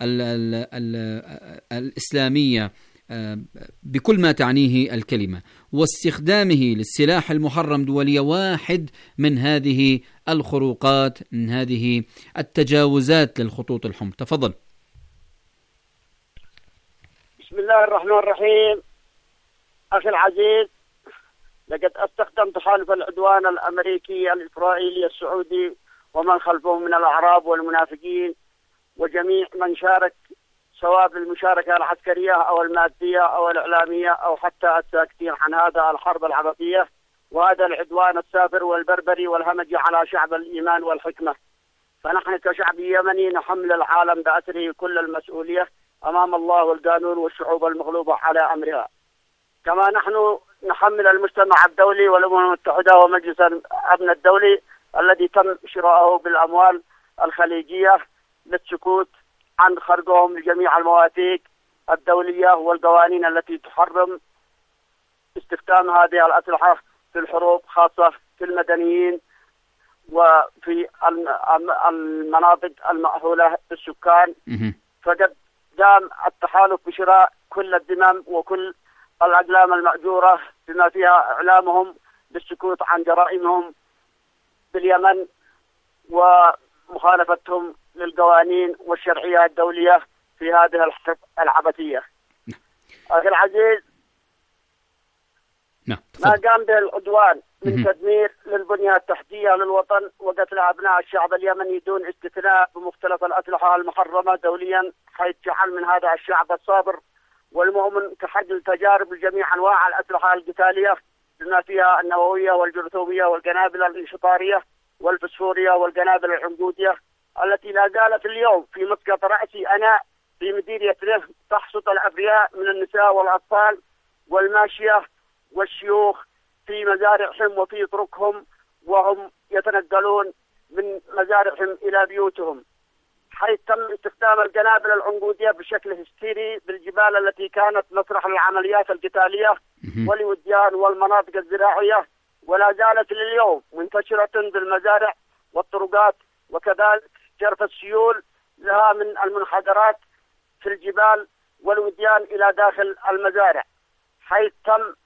الإسلامية بكل ما تعنيه الكلمة، واستخدامه للسلاح المحرم دوليا واحد من هذه الخروقات، من هذه التجاوزات للخطوط الحمر. تفضل. بسم الله الرحمن الرحيم. أخي العزيز، لقد استخدم تحالف العدوان الأمريكي الإسرائيلي السعودي ومن خلفه من الأعراب والمنافقين وجميع من شارك، سواء بالمشاركة العسكرية أو المادية أو الإعلامية أو حتى الساكتين عن هذا الحرب العبثية وهذا العدوان السافر والبربري والهمجي على شعب الإيمان والحكمة. فنحن كشعب يمني نحمل العالم بأسره كل المسؤولية أمام الله والقانون والشعوب المغلوبة على أمرها. كما نحن نحمل المجتمع الدولي والأمم المتحدة ومجلس الأمن الدولي الذي تم شراءه بالأموال الخليجية للسكوت عن خرقهم لجميع المواثيق الدولية والقوانين التي تحرم استخدام هذه الأسلحة في الحروب، خاصة في المدنيين وفي المناطق المأهولة بالسكان. فقد قام التحالف بشراء كل الدمم وكل الأقلام المأجورة بما فيها إعلامهم بالسكوت عن جرائمهم باليمن ومخالفتهم للقوانين والشرعية الدولية في هذه الحرب العبثية. أخي العزيز، ما قام به العدوان من تدمير للبنية التحتية للوطن وقتل أبناء الشعب اليمني دون استثناء بمختلف الأسلحة المحرمة دوليا، حيث جعل من هذا الشعب الصابر والمؤمن كحجل تجارب لجميع أنواع الأسلحة القتالية بما فيها النووية والجرثومية والقنابل الانشطارية والفسفورية والقنابل العنقودية التي لا زالت اليوم في مسقط رأسي أنا في مديرية ريف تحصد الأبرياء من النساء والأطفال والماشية والشيوخ في مزارعهم وفي طرقهم وهم يتنقلون من مزارعهم إلى بيوتهم، حيث تم استخدام القنابل العنقودية بشكل هستيري بالجبال التي كانت مسرح للعمليات القتالية والوديان والمناطق الزراعية، ولا زالت لليوم منتشرة بالمزارع والطرقات، وكذلك جرف السيول لها من المنحدرات في الجبال والوديان إلى داخل المزارع، حيث تم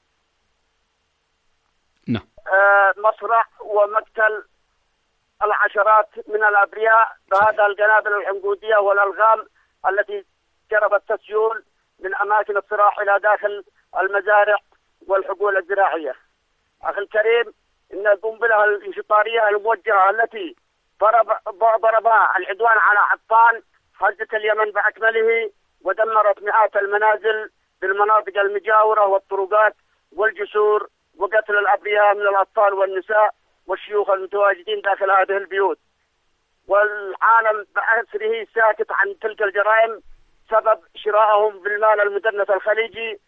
مصرع ومقتل العشرات من الأبرياء بهذا القنابل العنقودية والألغام التي جرفت السيول من أماكن الصراع إلى داخل المزارع والحقول الزراعية. أخي الكريم، إن القنبلة الانشطارية الموجهة التي ضربها العدوان على عطان هزت اليمن بأكمله ودمرت مئات المنازل بالمناطق المجاورة والطرقات والجسور، وقتل الأبرياء من الأطفال والنساء والشيوخ المتواجدين داخل هذه البيوت، والعالم بأسره ساكت عن تلك الجرائم سبب شرائهم بالمال المدنس الخليجي،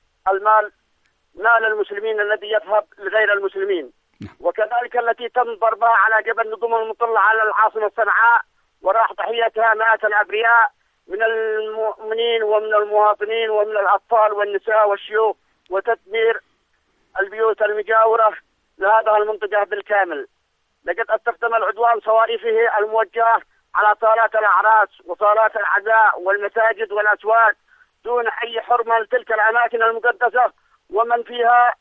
مال المسلمين الذي يذهب لغير المسلمين، وكذلك التي تم ضربها على جبل نجوم المطلة على العاصمة صنعاء وراح ضحيتها مئات الأبرياء من المؤمنين ومن المواطنين ومن الأطفال والنساء والشيوخ، وتدمير البيوت المجاورة لهذه المنطقة بالكامل. لقد استخدم العدوان صواريخه الموجهة على صالات الأعراس وصالات العزاء والمساجد والأسواق دون أي حرمة لتلك الأماكن المقدسة ومن فيها،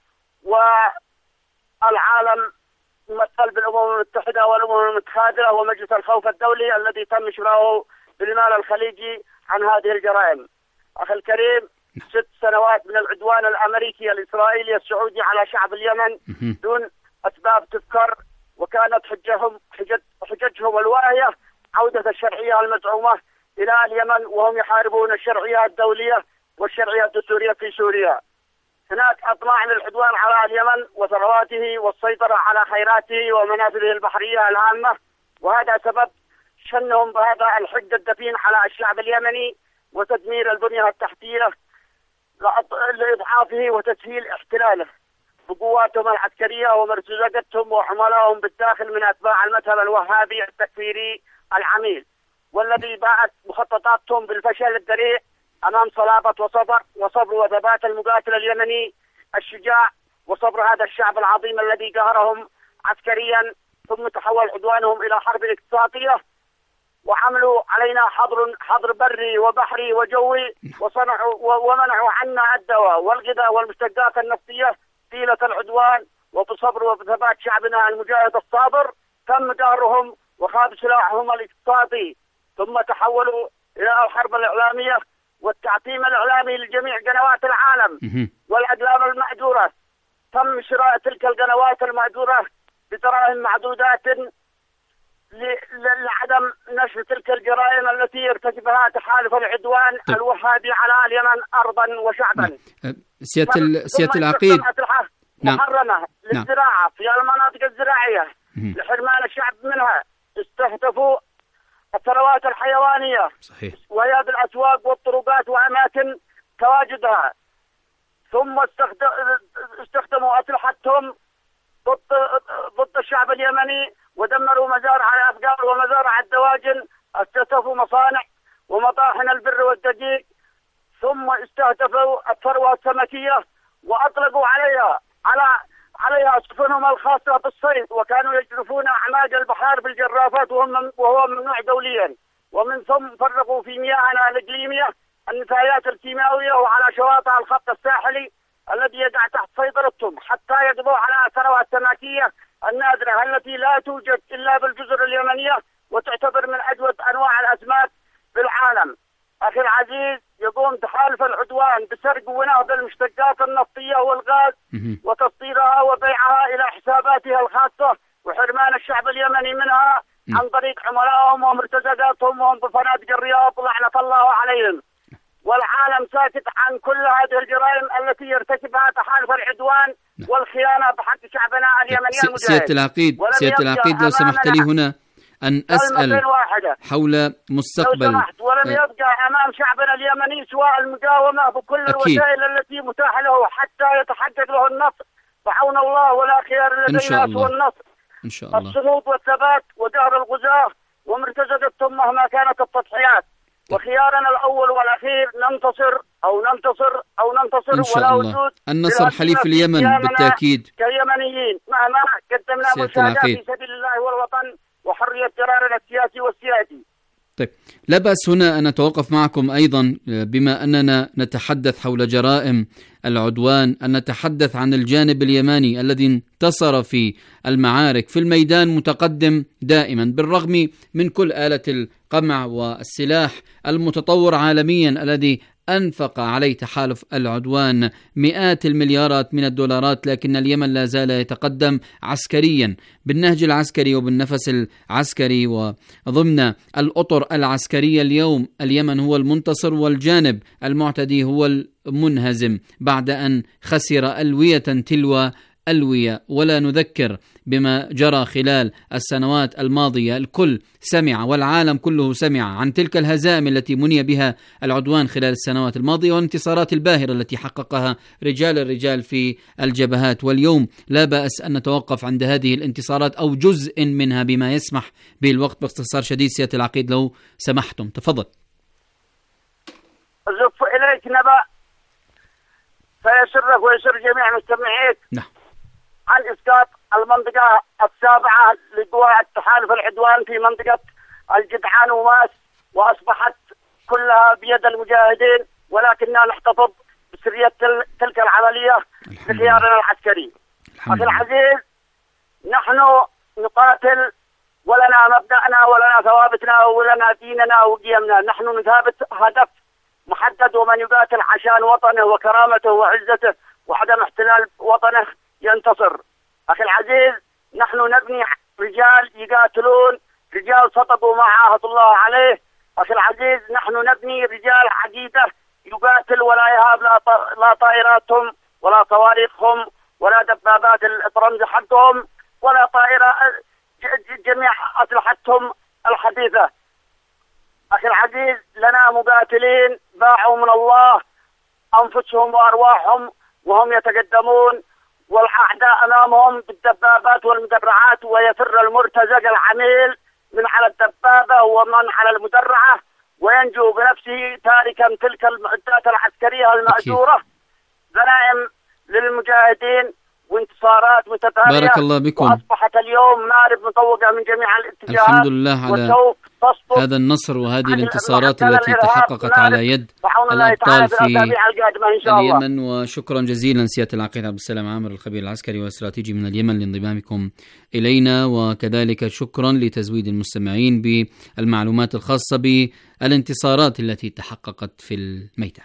والعالم ممثل بالأمم المتحدة والأمم المتخاذلة ومجلس الخوف الدولي الذي تم شراؤه بالمال الخليجي عن هذه الجرائم. أخي الكريم، 6 سنوات من العدوان الأمريكي الإسرائيلي السعودي على شعب اليمن دون أسباب تذكر، وكانت حججهم الواهية عودة الشرعية المزعومة إلى اليمن وهم يحاربون الشرعية الدولية والشرعية الدستورية في سوريا. هناك أطماع للعدوان على اليمن وثرواته والسيطرة على خيراته ومنافذه البحرية الهامة، وهذا سبب شنهم بهذا الحقد الدفين على الشعب اليمني وتدمير البنية التحتية لإضعافه وتسهيل احتلاله بقواتهم العسكرية ومرتزقتهم وحملائهم بالداخل من أتباع المذهب الوهابي التكفيري العميل، والذي باءت مخططاتهم بالفشل الذريع أمام صلابة وصبر وثبات المقاتل اليمني الشجاع وصبر هذا الشعب العظيم الذي قهرهم عسكريا، ثم تحول عدوانهم إلى حرب اقتصادية وعملوا علينا حظر بري وبحري وجوي، ومنعوا عنا الدواء والغذاء والمشتقات النفطية طيلة العدوان. وبصبر وبثبات شعبنا المجاهد الصابر تم قهرهم وخاب سلاحهم الاقتصادي، ثم تحولوا إلى الحرب الإعلامية والتعتيم الإعلامي لجميع قنوات العالم والأقلام المأجورة. تم شراء تلك القنوات المأجورة بدراهم معدودات لعدم نشر تلك الجرائم التي يرتكبها تحالف العدوان الوهابي على اليمن أرضا وشعبا. سيادة العقيد، محرمة للزراعة في المناطق الزراعية لحرمان الشعب منها، استهدفوا الثروات الحيوانية صحيح، وهي بالأسواق والطرقات وأماكن تواجدها، ثم استخدموا أسلحتهم ضد الشعب اليمني ودمروا مزارع الأبقار ومزارع الدواجن استهدفوا مصانع ومطاحن البر والدقيق، ثم استهدفوا الثروة السمكية وأطلقوا عليها سفنهم الخاصة بالصيد، وكانوا يجرفون أعماق البحار بالجرافات وهو ممنوع دوليا. ومن ثم فرقوا في مياهنا الإقليمية النفايات الكيماوية وعلى شواطئ الخط الساحلي الذي يقع تحت سيطرتهم، حتى يقضوا على الثروة السمكية النادرة التي لا توجد إلا بالجزر اليمنية وتعتبر من أجود أنواع الأسماك بالعالم. أخي العزيز، يقوم تحالف العدوان بسرق ونهب المشتقات النفطية والغاز وتصديرها وبيعها إلى حساباتها الخاصة، وحرمان الشعب اليمني منها عن طريق عملائهم ومرتزقاتهم وهم بفنادق الرياض لعنة الله عليهم. والعالم ساكت عن كل هذه الجرائم التي يرتكبها تحالف العدوان والخيانة بحق شعبنا اليمني المجاهد. سيادة العقيد لو سمحت لي هنا أن أسأل حول مستقبل، ولم يبقى أمام شعبنا اليمني سواء المقاومة بكل الوسائل التي متاحة له حتى يتحقق له النصر، فعون الله ولا خيار لدينا سوى النصر إن شاء الله. الصمود والثبات ودهر الغزاة ومرتزقتهم مهما كانت التضحيات، وخيارنا الأول والأخير ننتصر إن شاء ولا الله. وجود النصر حليف اليمن بالتأكيد كيمنيين مهما قدمنا مشاهدات في سبيل الله والوطن وحرية قرارنا السياسي والسيادي. طيب، لا بأس هنا أن نتوقف معكم أيضا، بما أننا نتحدث حول جرائم العدوان، أن نتحدث عن الجانب اليماني الذي انتصر في المعارك في الميدان، متقدم دائما بالرغم من كل آلة القمع والسلاح المتطور عالميا الذي أنفق عليه تحالف العدوان مئات المليارات من الدولارات، لكن اليمن لا زال يتقدم عسكريا بالنهج العسكري وبالنفس العسكري وضمن الأطر العسكرية. اليوم اليمن هو المنتصر والجانب المعتدي هو المنهزم بعد أن خسر ألوية تلو ألوية. ولا نذكر بما جرى خلال السنوات الماضية، الكل سمع والعالم كله سمع عن تلك الهزائم التي مني بها العدوان خلال السنوات الماضية والانتصارات الباهرة التي حققها الرجال في الجبهات. واليوم لا بأس أن نتوقف عند هذه الانتصارات أو جزء منها بما يسمح به الوقت. باختصار شديد سيادة العقيد لو سمحتم، تفضل. أزف إليك نبأ فيسرك ويسر جميع مستمعيك عن إسقاط المنطقة السابعة لقوى التحالف العدوان في منطقة الجدعان وماس، وأصبحت كلها بيد المجاهدين، ولكننا نحتفظ بسرية تلك العملية بخيارنا العسكري. أخي العزيز، نحن نقاتل ولنا مبدأنا ولنا ثوابتنا ولنا ديننا وقيمنا، نحن نثابت هدف محدد، ومن يقاتل عشان وطنه وكرامته وعزته وعدم احتلال وطنه ينتصر. أخي العزيز، نحن نبني رجال يقاتلون، رجال صدقوا ما عاهد الله عليه. أخي العزيز، نحن نبني رجال عقيدة يقاتل ولا يهاب لا طائراتهم ولا صواريخهم ولا دبابات الإطرمز حقهم ولا طائرة جميع أسلحتهم الحديثة. أخي العزيز، لنا مقاتلين باعوا من الله أنفسهم وأرواحهم وهم يتقدمون، والأعداء أمامهم بالدبابات والمدرعات، ويفر المرتزق العميل من على الدبابة ومن على المدرعة وينجو بنفسه تاركا تلك المعدات العسكرية المأجورة. غنائم للمجاهدين وانتصارات متتالية. بارك الله بكم. وأصبحت اليوم مارب مطوقة من جميع الاتجاهات. الحمد لله على هذا النصر وهذه الانتصارات التي تحققت على يد الأبطال في اليمن. وشكرا جزيلا سيادة العقيد عبد السلام عامر، الخبير العسكري والاستراتيجي من اليمن، لانضمامكم إلينا، وكذلك شكرا لتزويد المستمعين بالمعلومات الخاصة بالانتصارات التي تحققت في الميدان.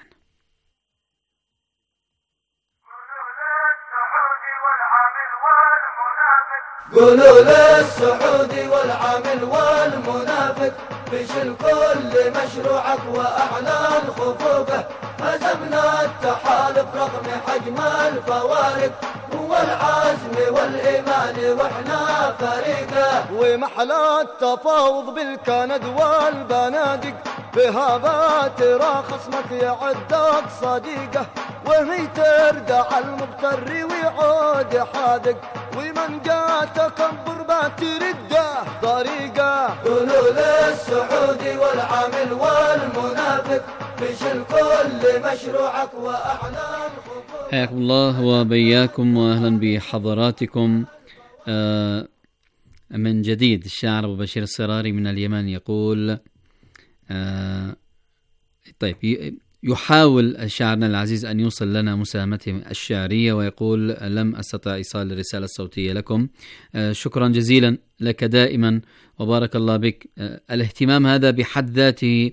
قولوا للسعودي والعامل والمنافق فشل كل مشروعك وأعلان خفوقه، هزمنا التحالف رغم حجم الفوارق، هو العزم والإيمان وإحنا فريقه، ومحلى التفاوض بالكند والبنادق، بهذا ترى خصمك يعدك صديقه، وهي تردع المغتر ويعود حادق، ومن جاء تكبر بترده طريقه. قولوا للسعودي والعامل والمنافق فشل كل مشروعك وأعلان خطوك. حياكم الله وبياكم وأهلا بحضراتكم. من جديد الشاعر أبو بشير السراري من اليمن يقول طيب يحاول شاعرنا العزيز أن يوصل لنا مساهمته الشعرية ويقول لم أستطع إيصال الرسالة الصوتية لكم. شكرا جزيلا لك دائما وبارك الله بك. الاهتمام هذا بحد ذاته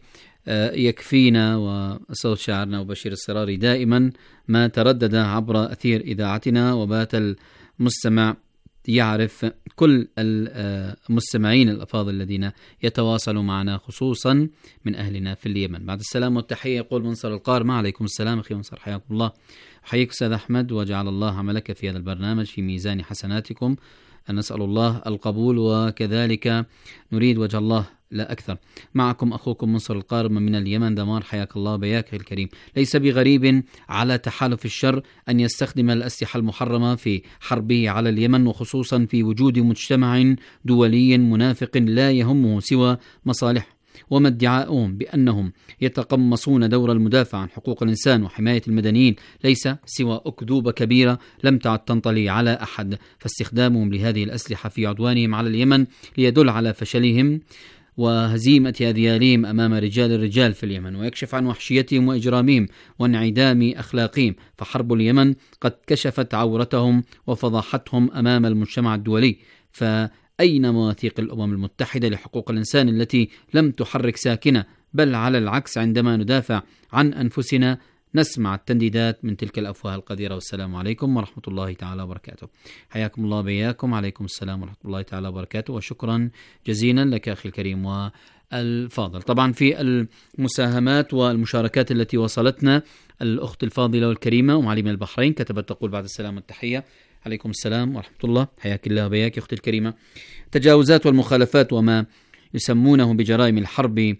يكفينا، وصوت شاعرنا أبو بشير السراري دائما ما تردد عبر أثير إذاعتنا، وبات المستمع يعرف كل المستمعين الأفاضل الذين يتواصلوا معنا خصوصا من أهلنا في اليمن. بعد السلام والتحية يقول منصر القار: ما عليكم السلام أخي منصر، حياكم الله. أحييك أستاذ أحمد وجعل الله عملك في هذا البرنامج في ميزان حسناتكم، نسأل الله القبول وكذلك نريد وجه الله لا أكثر. معكم أخوكم منصر القار من اليمن دمار، حياك الله بياك الكريم. ليس بغريب على تحالف الشر أن يستخدم الأسلحة المحرمة في حربه على اليمن، وخصوصا في وجود مجتمع دولي منافق لا يهمه سوى مصالح، وما ادعاؤهم بأنهم يتقمصون دور المدافع عن حقوق الإنسان وحماية المدنيين ليس سوى أكذوبة كبيرة لم تعد تنطلي على أحد. فاستخدامهم لهذه الأسلحة في عدوانهم على اليمن ليدل على فشلهم وهزيمة أذيالهم أمام رجال الرجال في اليمن، ويكشف عن وحشيتهم وإجرامهم وانعدام أخلاقهم. فحرب اليمن قد كشفت عورتهم وفضحتهم أمام المجتمع الدولي. فأين مواثيق الأمم المتحدة لحقوق الإنسان التي لم تحرك ساكنة؟ بل على العكس، عندما ندافع عن أنفسنا نسمع التنديدات من تلك الأفواه القذرة. والسلام عليكم ورحمة الله تعالى وبركاته. حياكم الله بياكم. عليكم السلام ورحمة الله تعالى وبركاته، وشكرا جزيلا لك أخي الكريم والفاضل. طبعا في المساهمات والمشاركات التي وصلتنا، الأخت الفاضلة والكريمة ومعلمة البحرين كتبت تقول: بعد السلام والتحية، عليكم السلام ورحمة الله، حياك الله وبياك أختي الكريمة. تجاوزات والمخالفات وما يسمونه بجرائم الحرب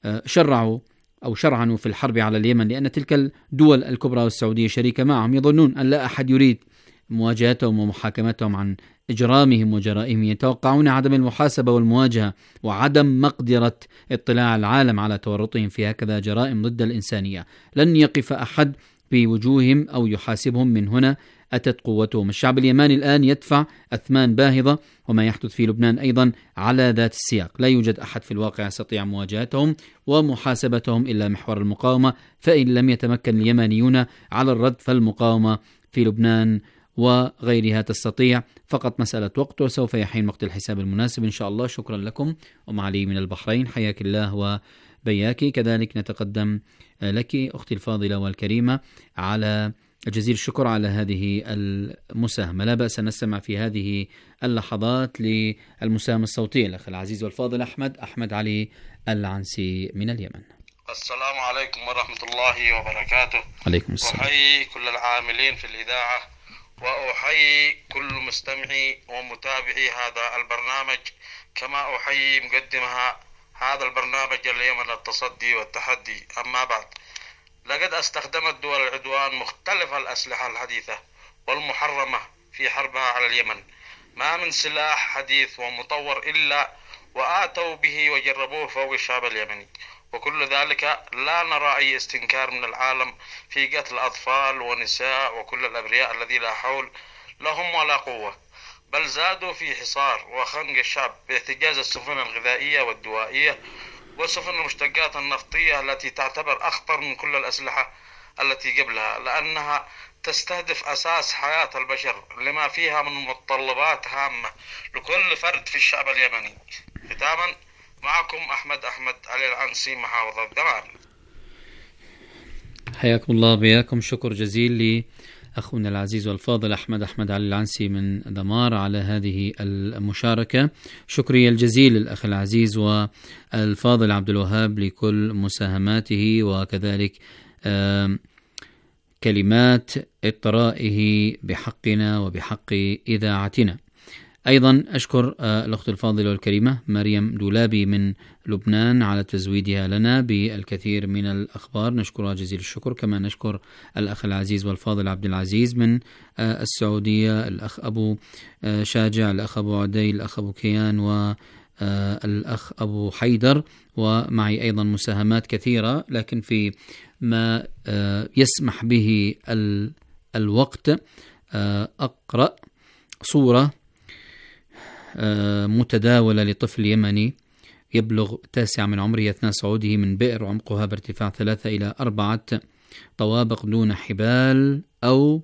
شرعنوا في الحرب على اليمن، لأن تلك الدول الكبرى والسعودية شريكة معهم، يظنون أن لا أحد يريد مواجهتهم ومحاكمتهم عن إجرامهم وجرائمهم، يتوقعون عدم المحاسبة والمواجهة وعدم مقدرة اطلاع العالم على تورطهم في هكذا جرائم ضد الإنسانية. لن يقف أحد في وجوههم أو يحاسبهم، من هنا أتت قوتهم. الشعب اليماني الآن يدفع أثمان باهظة، وما يحدث في لبنان أيضا على ذات السياق. لا يوجد أحد في الواقع يستطيع مواجهتهم ومحاسبتهم إلا محور المقاومة، فإن لم يتمكن اليمانيون على الرد فالمقاومة في لبنان وغيرها تستطيع، فقط مسألة وقت وسوف يحين وقت الحساب المناسب إن شاء الله. شكرا لكم ومعلي من البحرين، حياك الله وبياكي. كذلك نتقدم لك أختي الفاضلة والكريمة على جزيل الشكر على هذه المساهمة. لا بأس نستمع في هذه اللحظات للمساهمة الصوتية الأخ العزيز والفاضل أحمد علي العنسي من اليمن. السلام عليكم ورحمة الله وبركاته. عليكم السلام. أحيي كل العاملين في الإذاعة، وأحيي كل مستمعي ومتابعي هذا البرنامج، كما أحيي مقدمها هذا البرنامج اليمن التصدي والتحدي. أما بعد، لقد استخدمت دول العدوان مختلف الأسلحة الحديثة والمحرمة في حربها على اليمن. ما من سلاح حديث ومطور إلا وآتوا به وجربوه فوق الشعب اليمني، وكل ذلك لا نرى أي استنكار من العالم في قتل أطفال ونساء وكل الأبرياء الذي لا حول لهم ولا قوة، بل زادوا في حصار وخنق الشعب باحتجاز السفن الغذائية والدوائية وسفن المشتقات النفطية التي تعتبر أخطر من كل الأسلحة التي قبلها، لأنها تستهدف أساس حياة البشر لما فيها من متطلبات هامة لكل فرد في الشعب اليمني. ختاما، معكم أحمد علي العنسي، محافظة دمار. حياكم الله بياكم. شكر جزيل لأخونا العزيز والفاضل أحمد علي العنسي من دمار على هذه المشاركة. شكري الجزيل للأخ العزيز والفاضل عبد الوهاب لكل مساهماته، وكذلك كلمات إطرائه بحقنا وبحق إذاعتنا. أيضا أشكر الأخت الفاضلة والكريمة مريم دولابي من لبنان على تزويدها لنا بالكثير من الأخبار، نشكرها جزيل الشكر. كما نشكر الأخ العزيز والفاضل عبد العزيز من السعودية، الأخ أبو شاجع، الأخ أبو عدي، الأخ أبو كيان والأخ أبو حيدر، ومعي أيضا مساهمات كثيرة، لكن في ما يسمح به الوقت أقرأ صورة متداولة لطفل يمني يبلغ 9 من عمره أثناء صعوده من بئر عمقها بارتفاع 3 إلى 4 طوابق دون حبال أو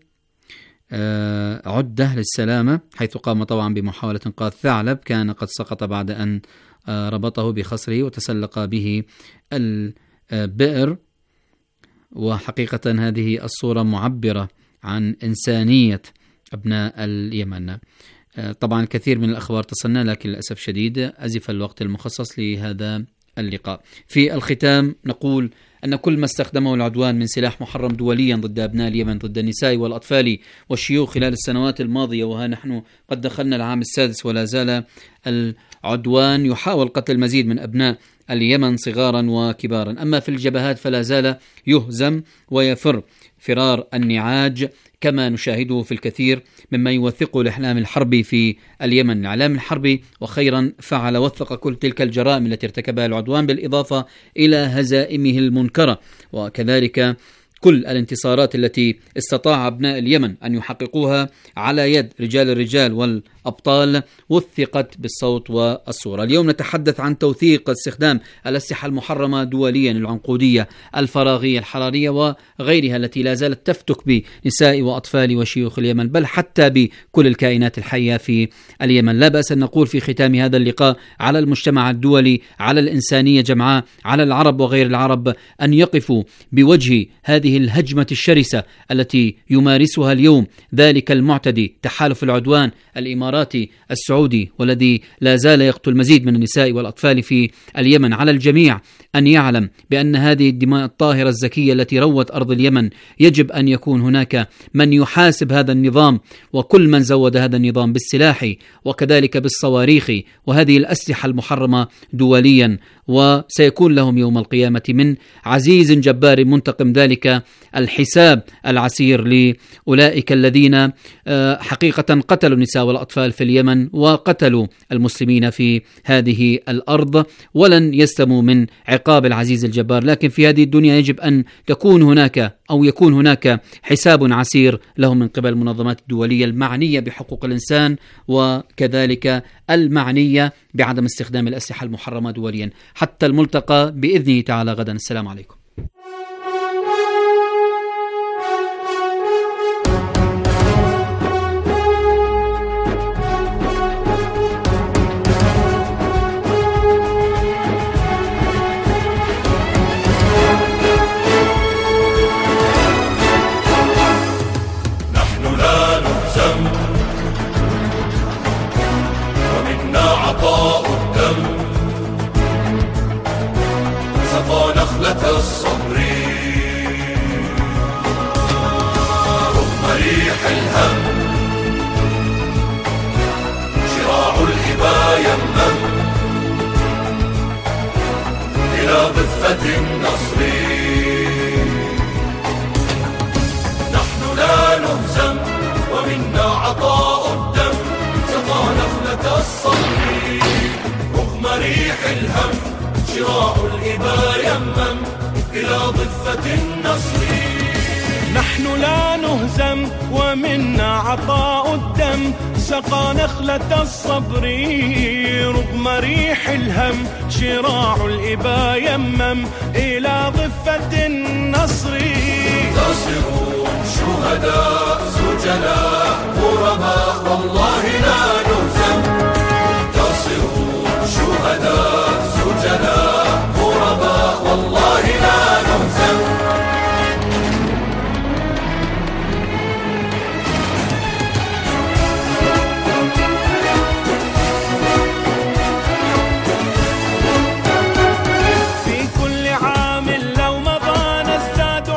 عدة للسلامة، حيث قام طبعا بمحاولة إنقاذ ثعلب كان قد سقط بعد أن ربطه بخصره وتسلق به البئر. وحقيقة هذه الصورة معبرة عن إنسانية أبناء اليمن. طبعا الكثير من الأخبار تصلنا، لكن للأسف شديد أزف الوقت المخصص لهذا اللقاء. في الختام نقول أن كل ما استخدمه العدوان من سلاح محرم دوليا ضد أبناء اليمن، ضد النساء والأطفال والشيوخ خلال السنوات الماضية، وها نحن قد دخلنا العام السادس ولا زال العدوان يحاول قتل المزيد من أبناء اليمن صغارا وكبارا. أما في الجبهات فلا زال يهزم ويفر فرار النعاج، كما نشاهده في الكثير مما يوثقه الإعلام الحربي في اليمن. الإعلام الحربي وخيرا فعل وثق كل تلك الجرائم التي ارتكبها العدوان، بالإضافة إلى هزائمه المنكرة، وكذلك كل الانتصارات التي استطاع أبناء اليمن أن يحققوها على يد رجال الرجال والأبطال وثقت بالصوت والصورة. اليوم نتحدث عن توثيق استخدام الأسلحة المحرمة دوليا، العنقودية، الفراغية، الحرارية وغيرها التي لا زالت تفتك بنساء وأطفال وشيوخ اليمن، بل حتى بكل الكائنات الحية في اليمن. لا بأس أن نقول في ختام هذا اللقاء على المجتمع الدولي، على الإنسانية جمعاء، على العرب وغير العرب، أن يقفوا بوجه هذه الهجمة الشرسة التي يمارسها اليوم ذلك المعتدي تحالف العدوان الإماراتي السعودي، والذي لا زال يقتل مزيد من النساء والأطفال في اليمن. على الجميع أن يعلم بأن هذه الدماء الطاهرة الزكية التي روت أرض اليمن يجب أن يكون هناك من يحاسب هذا النظام وكل من زود هذا النظام بالسلاح وكذلك بالصواريخ وهذه الأسلحة المحرمة دوليا، وسيكون لهم يوم القيامة من عزيز جبار منتقم ذلك الحساب العسير لأولئك الذين حقيقة قتلوا النساء والأطفال في اليمن وقتلوا المسلمين في هذه الأرض، ولن يستموا من عقاب العزيز الجبار. لكن في هذه الدنيا يجب أن تكون هناك أو يكون هناك حساب عسير لهم من قبل المنظمات الدولية المعنية بحقوق الإنسان وكذلك المعنية بعدم استخدام الأسلحة المحرمة دوليا. حتى الملتقى بإذنه تعالى غدا. السلام عليكم. الصبر رغم ريح الهم شراع الإبا يمم إلى ضفة النصر. نحن لا نهزم ومنا عطاء الدم سقى نخلة الصبر رغم ريح الهم شراع الإبا يمم إلى ضفة النصر. نحن لا نهزم ومنا عطاء الدم سقى نخلة الصبر رغم ريح الهم شراع الإبا يمم إلى ضفة النصر. ناصرون شهداء سجناء غرباء والله لا نهزم. ناصرون شهداء سجناء غرباء والله لا نهزم.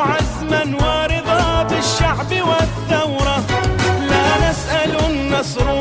النصر